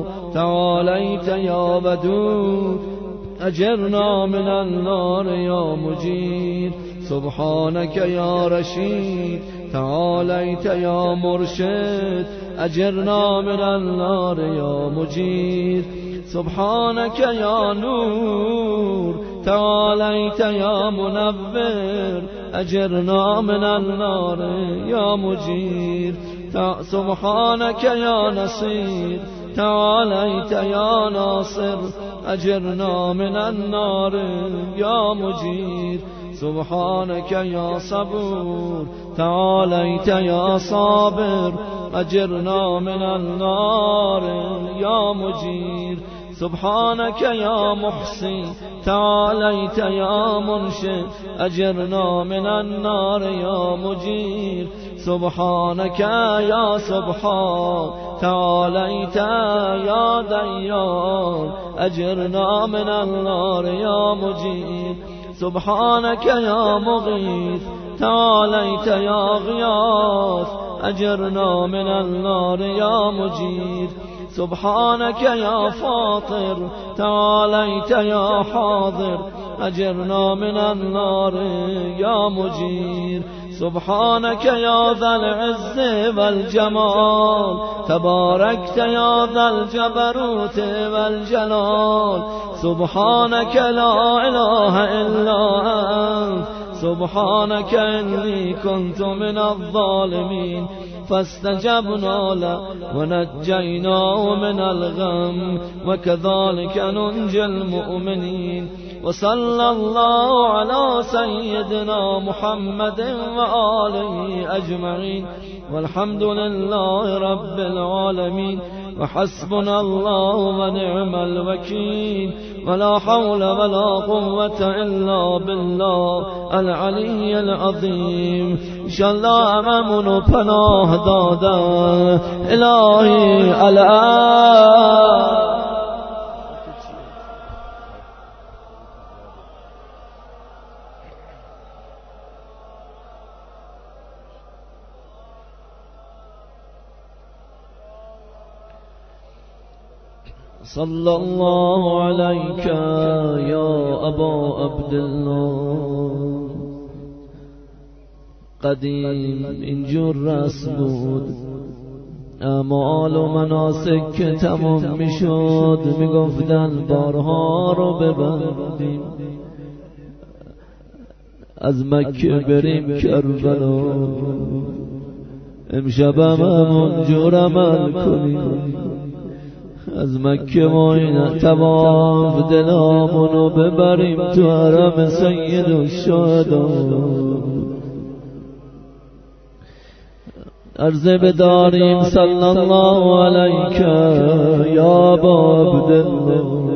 تعاليت يا ودود أجرنا من النار يا مجير سبحانك يا رشيد تعاليت يا مرشد أجرنا من النار يا مجير سبحانك يا نور تعاليت يا منور أجرنا من النار يا مجير سبحانك يا نصير تعاليت يا ناصر أجرنا من النار يا مجير سبحانك يا صبور تعاليت يا صابر أجرنا من النار يا مجير سبحانك يا محسن تعاليت يا منشئ أجرنا من النار يا مجير سبحانك يا سبحان تعاليت يا ديان أجرنا من النار يا مجير سبحانك يا مغيث تعاليت يا غياث أجرنا من النار يا مجير سبحانك يا فاطر تعاليت يا حاضر أجرنا من النار يا مجير سبحانك يا ذا العز والجمال تباركت يا ذا الجبروت والجلال سبحانك لا إله إلا أنت سبحانك إني كنت من الظالمين فاستجبنا له ونجيناه من الغم وكذلك ننجي المؤمنين وصلى الله على سيدنا محمد وآله أجمعين والحمد لله رب العالمين وحسبنا الله ونعم الوكيل ولا حول ولا قوة إلا بالله العلي العظيم إن شاء الله أمامنا پناه دادا إلهي الآن صلى الله عليك يا أبا عبد الله قدیم اینجور رسم بود اعمال و مناسک که تمام میشد میگفتن بارها رو ببندیم از مکه بریم کربلا امشب هم همونجور عمل کنیم از مکه ما این تواف دلامونو ببریم تو حرم سید الشهدا عرضه بداریم صلی الله علیک یا ابا عبدالله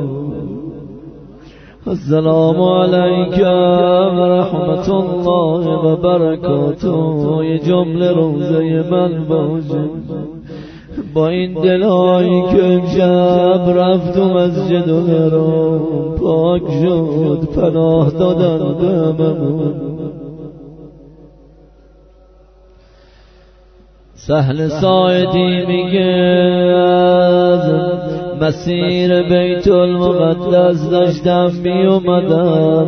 السلام علیک و رحمت الله و برکاته یه جمله روزه من باشه با این دلایی که امشب رفت و مسجد الحرام پاک شد پناه دادن به هممون سهل ساعدی میگه از مسیر بیت المقدس داشتم می اومدم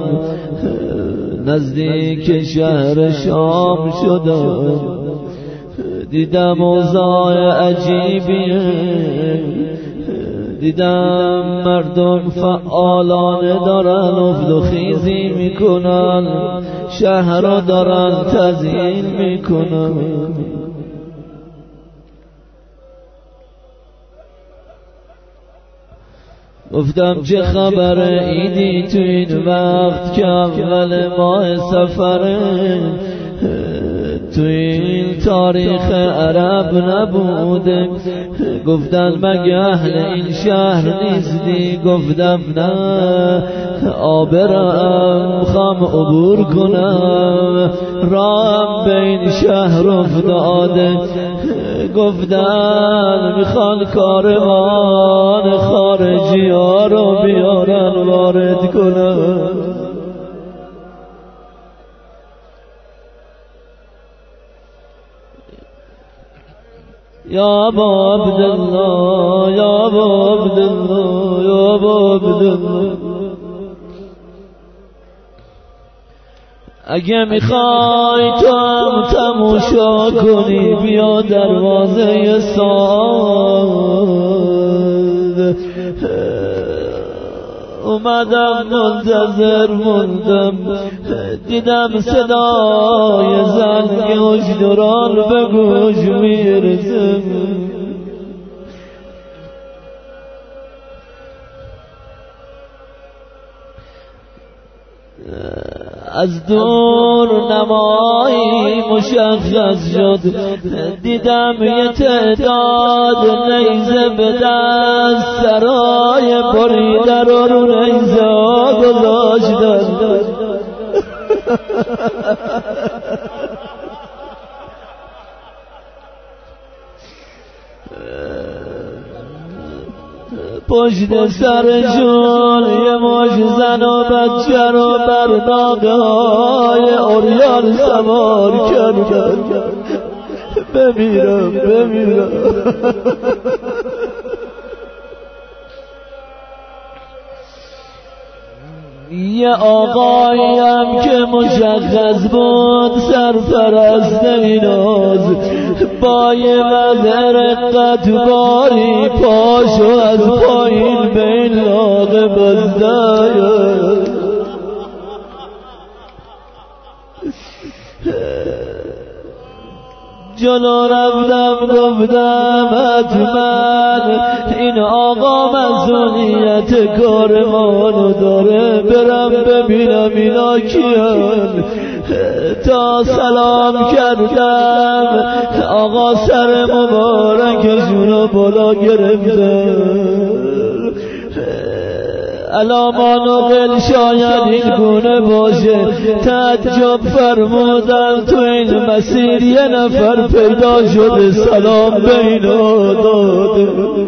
نزدیک شهر شام شدم دیدم اوضاع عجیبیه دیدم مردم فعالانه دارن افت و خیزی میکنن شهر رو دارن تزیین میکنن گفتم چه خبر ایدی تو این وقت که اول ماه سفره تو این تاریخ عرب نبوده گفتن مگه اهل این شهر نیستی گفتم نه آبرم خواهم عبور کنم راهم به این شهر افتاده گفتن میخوان کاروان خارجی ها رو بیارن وارد کنن یا ابا عبدالله یا ابا عبدالله یا ابا عبدالله اگه میخوای تو هم تماشا کنی بیا دروازه سعاد اومدم منتظر موندم دیدم صدای زنگ هشداران به گوش میرسه از دور نمایی مشخص شد دیدم یه تعداد نیزه به دست سرای بریده رو رو نیزه ها گذاشتن پشت سرشون یه ماش زن و بچه رو بر ناقه های عریان سوار کردن بمیرم بمیرم یه آقاییم که مشخص بود سرپرست ایناز با یه مدرقت باری پاشو از پایین به این لاغه بزده جلو رفتم گفتم حتما این آقا مسئولیت کار مانو داره برم ببینم اینا کیان تا سلام کردم آقا سر مبارکشونو بالا گرفتم علامان و قل شاید این گونه باشه تعجب فرمودن تو این مسیر یه نفر پیدا شده سلام به اینا داده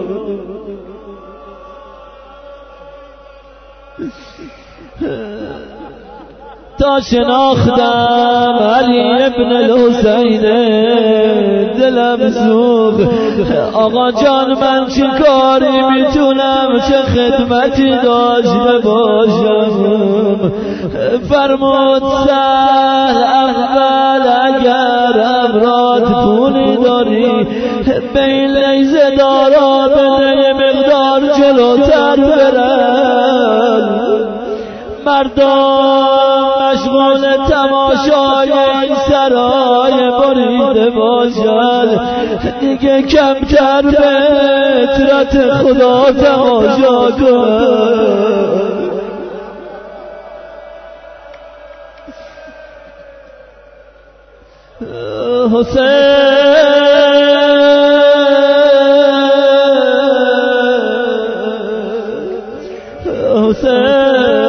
تا شناختم علی ابن الحسین دلم سوخت آقا جان من چی کاری میتونم چه خدمتی داشته باشم فرمود سهل اول اگر امراد پولی داری به این لیزه دارا بده یه مقدار جلوتر برن مردم مشغول تماشای این سرای بریده باشد دیگه کمتر به اطرت خدا تماشا کن حسین حسین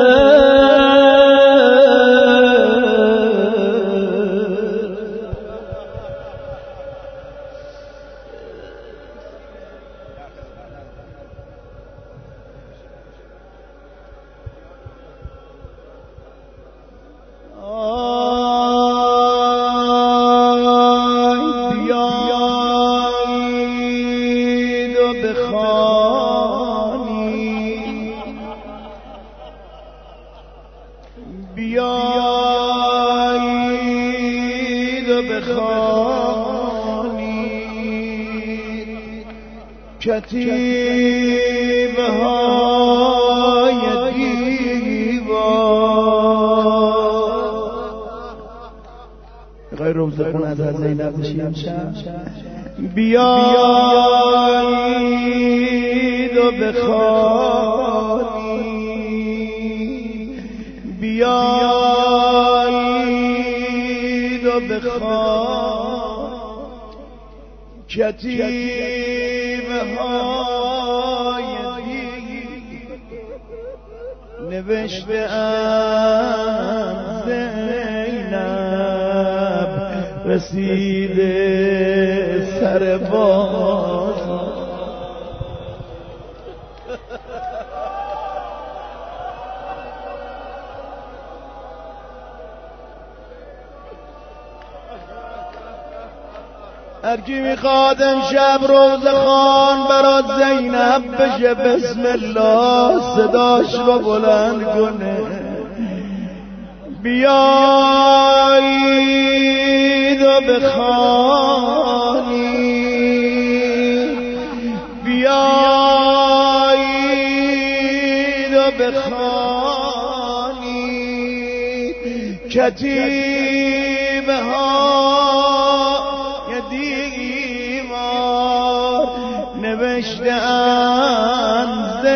بیایید و بخوانید کتیبه های دیوار غیر روزخون از زینب نشیم بیایید و بخوانید بیایید و بخوان کتیبه های نوشته ام زینب رسیده سر باز هرکی میخواد امشب روز خان برات زینب بشه بسم الله صداش رو بلند کنه. بیایید و بخوانید، بیایید و بخوانید کتیبه ها یه دیوار نوشته ان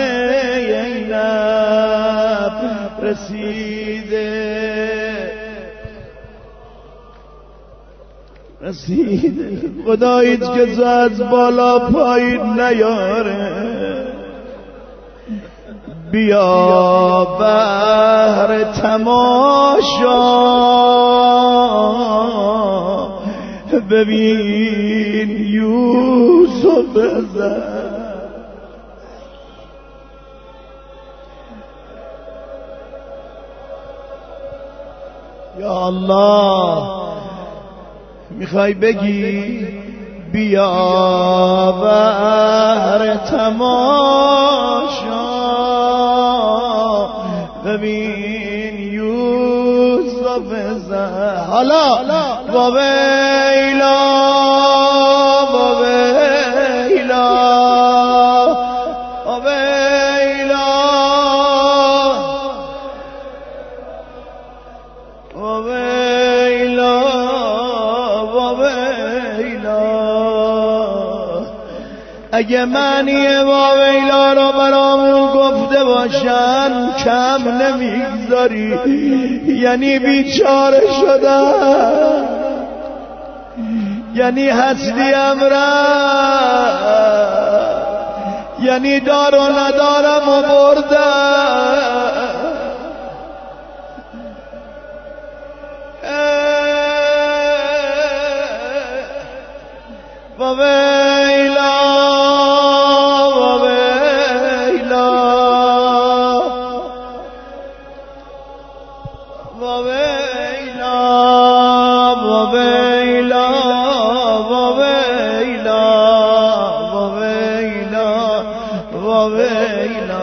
زینب رسیده رسیده. خداییت که تو از بالا پایین نیاره. بیا بهر تماشا ببین یوسف زن. یا الله میخوای بگی بیا بهر تماشا ببین یوسف زن. حالا و ویلا و ویلا و ویلا و ویلا و ویلا. اگه معنی و ویلا رو برامون گفته باشن کم نمیگذاری، یعنی بیچاره شدن، یعنی هستی امرم، یعنی دار و ندارم و بردم. و ویلا و ویلا و ویلا و ویلا و ویلا و ویلا و ویلا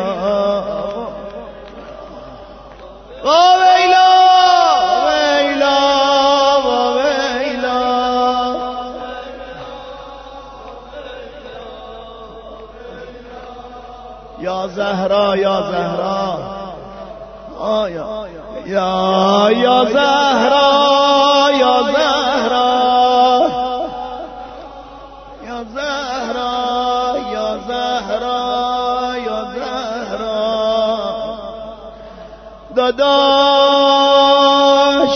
و ویلا یا زهرا یا زهرا آه یا یا یا زهرا یا زهرا یا زهرا یا زهرا یا زهرا. داداش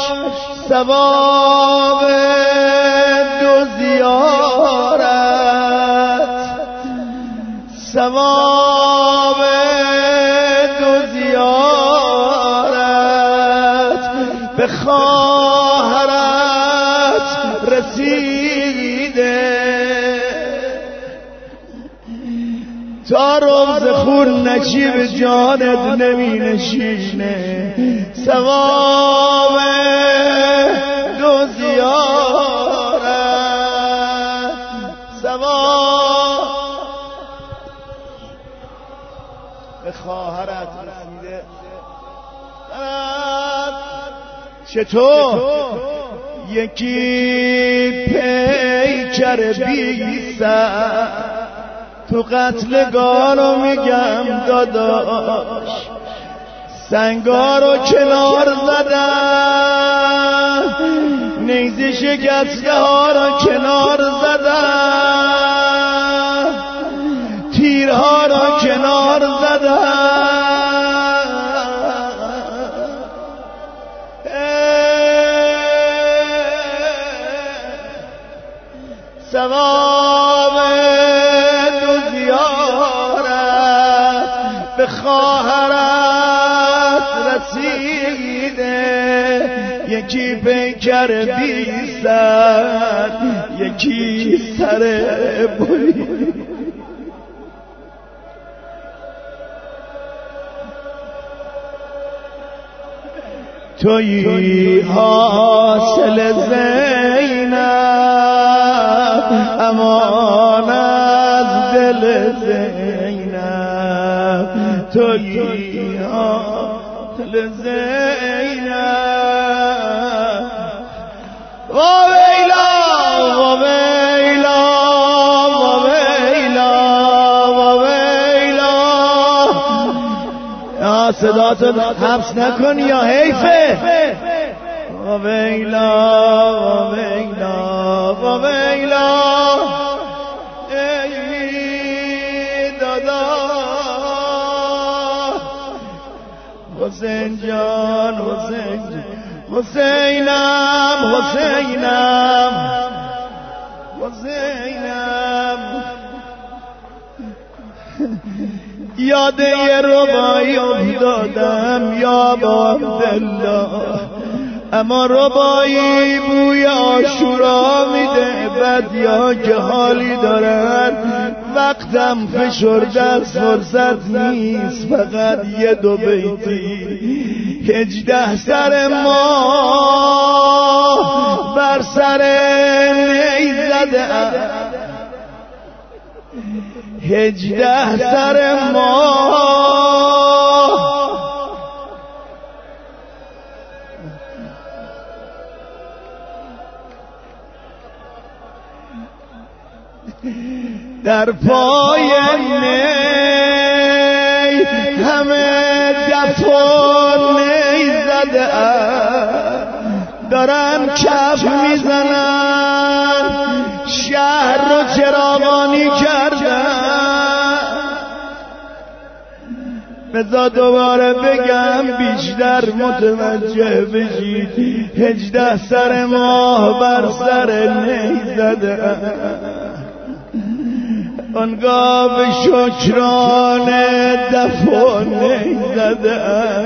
ثواب دو زیارت، ثواب دو زیارت به خواهرت رسیده. تا روز خون نشیب جانت نمی نشینه. ثواب دو زیارت، ثواب به خواهرت رسیده. چطور یکی پیکر بی سر تو قتلگارو میگم داداش، سنگارو کنار زدن، نیزه شکسته ها رو کنار زدن، تیرها رو کنار زدن. ثواب دو زیارت به خواهرت رسیده. یکی پیکر بی سر، یکی سر بری. تویی حاصل زینب امان از دل زینب تویی دل زینب و ویلا و ویلا و ویلا و ویلا. صداتون حبس نکن یا حیفه. و ویلا و ویلا و ویلا ای دادا حسین جان حسین جان حسینم حسینم حسینم. یاد یه ربایی افتادم یا با عبدالله، اما ربایی بوی عاشورا میده بعد یا که حالی دارن وقتم فشرده از فرصت نیست. فقط یه دو بیتی هجده سر ما بر سر نیزده هجده سر ما در پای نی همه دف و نی زده دارن کف میزنن شهر رو چراغانی کردن. بذار دوباره بگم بیشتر متوجه بشید. هجده سر ماه بر سر نی زده آنگاه به شکرانه دفنه زده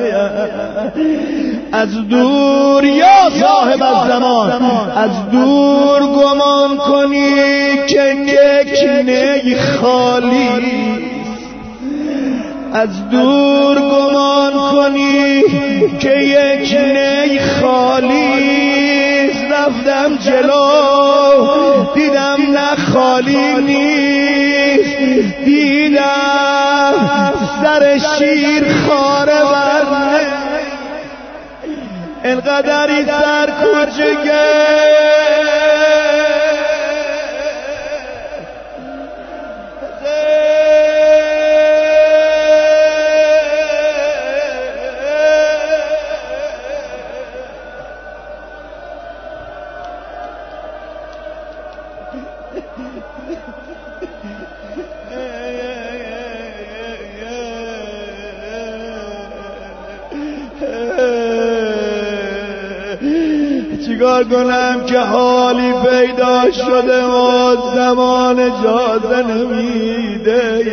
از دور یا صاحب الزمان از دور گمان کنی که یک نی خالی از دور گمان کنی که یک نی خالی. رفتم جلو دیدم نه خالی نیست، دیدم سر شیر خاره برنه انقدری سر کوچگه چیکار کنم که حالی پیدا شده و زمان اجازه نمیده.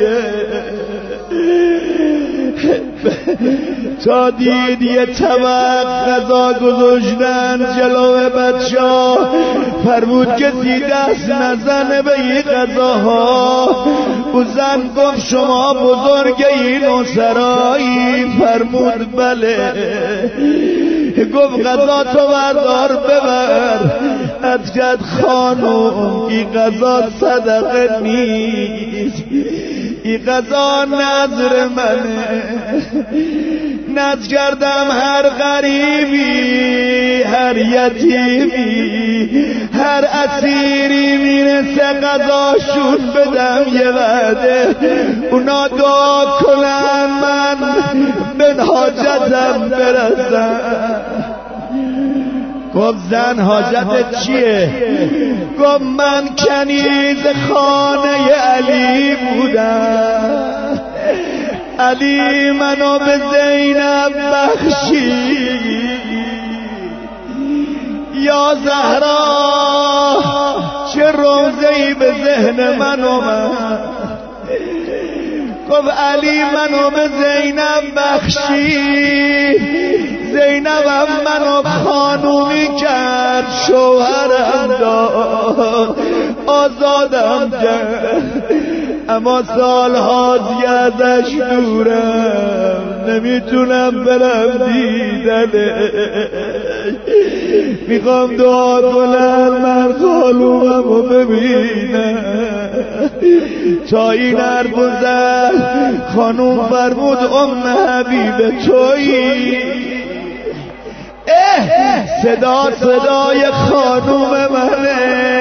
تا دید یه طبق غذا گذاشتن جلو بچه فرمود کسی دست نزنه به این غذاها. او زن گفت شما بزرگ این اسرایی؟ فرمود بله. گفت غذا تو بردار ببر. ادکت خانم این غذا صدقه نیست، این غذا نظر منه. نظر کردم هر غریبی هر یتیمی هر اسیری میرسه غذاشون بدم یه وعده اونا دعا کنن من به حاجتم برسم. گفت زن حاجتت چیه؟ گفت من کنیز خانه علی بودم، علی منو به زینب بخشی. یا زهرا چه روزه‌ای به ذهن من اومد. گفت علی منو به زینب بخشی، زینبم منو خانومی کرد، شوهرم داد، آزادم کرد. اما سال هاست ازش دورم، نمیتونم برم دیدنه. میخوام دعا کنم من خانومم رو ببینم. تا این حرف زد خانوم فرمود ام حبیب تویی؟ اه صدا صدای خانوم منه،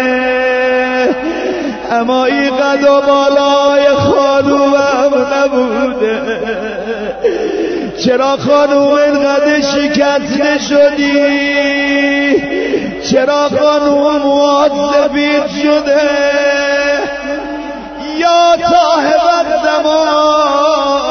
اما این قد و بالای خانومم نبوده. چرا خانوم اینقدر شکسته شدی؟ چرا خانوم موات سفید شده؟ یا صاحب الزمان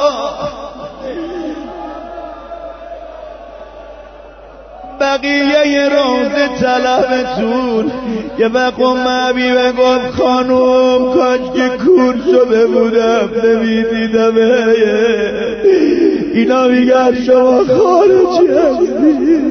بقیه روز طلبتون یه بقم حبیبه گفت خانوم کاش که کور شده بودم نمیدیدم. اینا میگن شما خارجی هستی.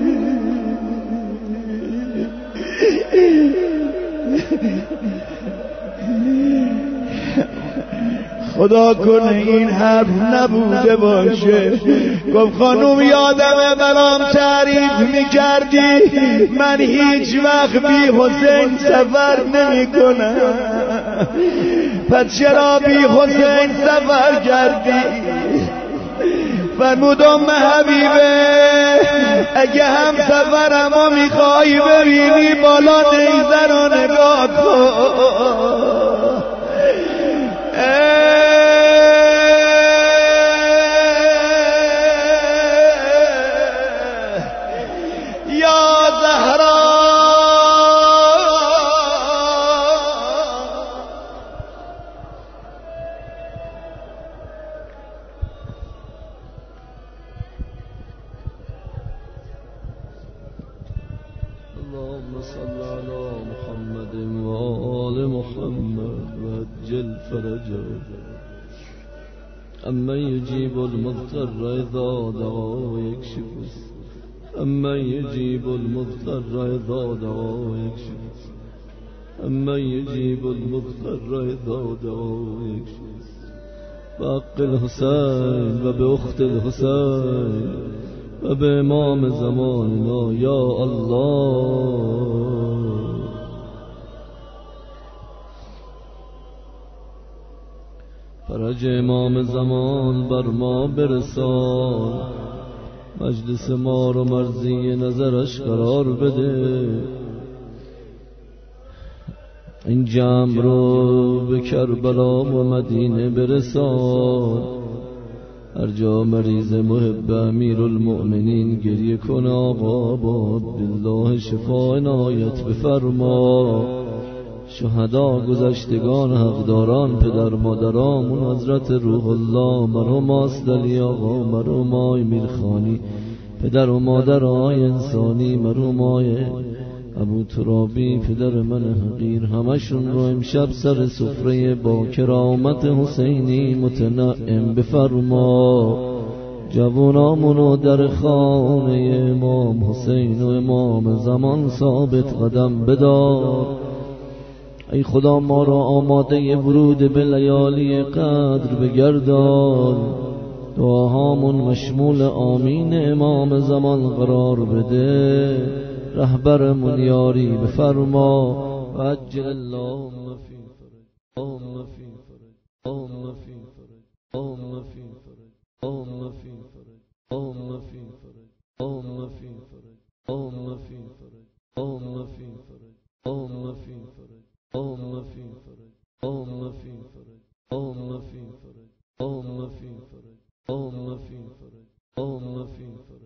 خدا کنه این حرف نبوده باشه. گفت خانوم یادمه برام تعریف میکردی من هیچ وقت بی حسین سفر نمی کنم، پس چرا بی حسین سفر کردی؟ فرمودم حبیبه اگه هم سفرمو میخوای ببینی بالا نیزه رو نگاه کن. یا زهرا اللهم صل على محمد وآل محمد وعجل فرجه أمن يجيب المضطر إذا دعاه ويكشف أمن يجيب المضطر إذا دعاه ويكشف أمن يجيب المضطر إذا دعاه ويكشف بحق الحسين وبأخت الحسين وبإمام زماننا يا الله. فرج امام زمان بر ما برسان، مجلس ما رو مرضی نظرش قرار بده. این جمع رو به کربلا و مدینه برسان، هر جا مریض محب امیر المؤمنین گریه کن آقا باد بالله شفا عنایت بفرما. شهدا گذشتگان حقداران پدر مادرامون حضرت روح الله مرحوم آسدلی آقا مرحوم آی میرخانی پدر و مادر آی انسانی مرحوم آی ابو ترابی پدر من حقیر، همشون رو امشب سر سفره با کرامت حسینی متنعم بفرما. جوانامونو در خانه امام حسین و امام زمان ثابت قدم بدار. ای خدا ما را آماده ورود به لیالی قدر بگردان. دعاهامون مشمول آمین امام زمان قرار بده. رهبرمون یاری بفرما و عجل اللهم فی فرج اللهم فی فرج اللهم فی فرج اللهم فی فرج اللهم فی فرج اللهم فی فرج اللهم فی فرج اللهم فی فرج اللهم فی فرج اللهم فی فرج اللهم فی فرج اللهم فی فرج اللهم فی فرج اللهم فی فرج اللهم فی فرج اللهم فی فرج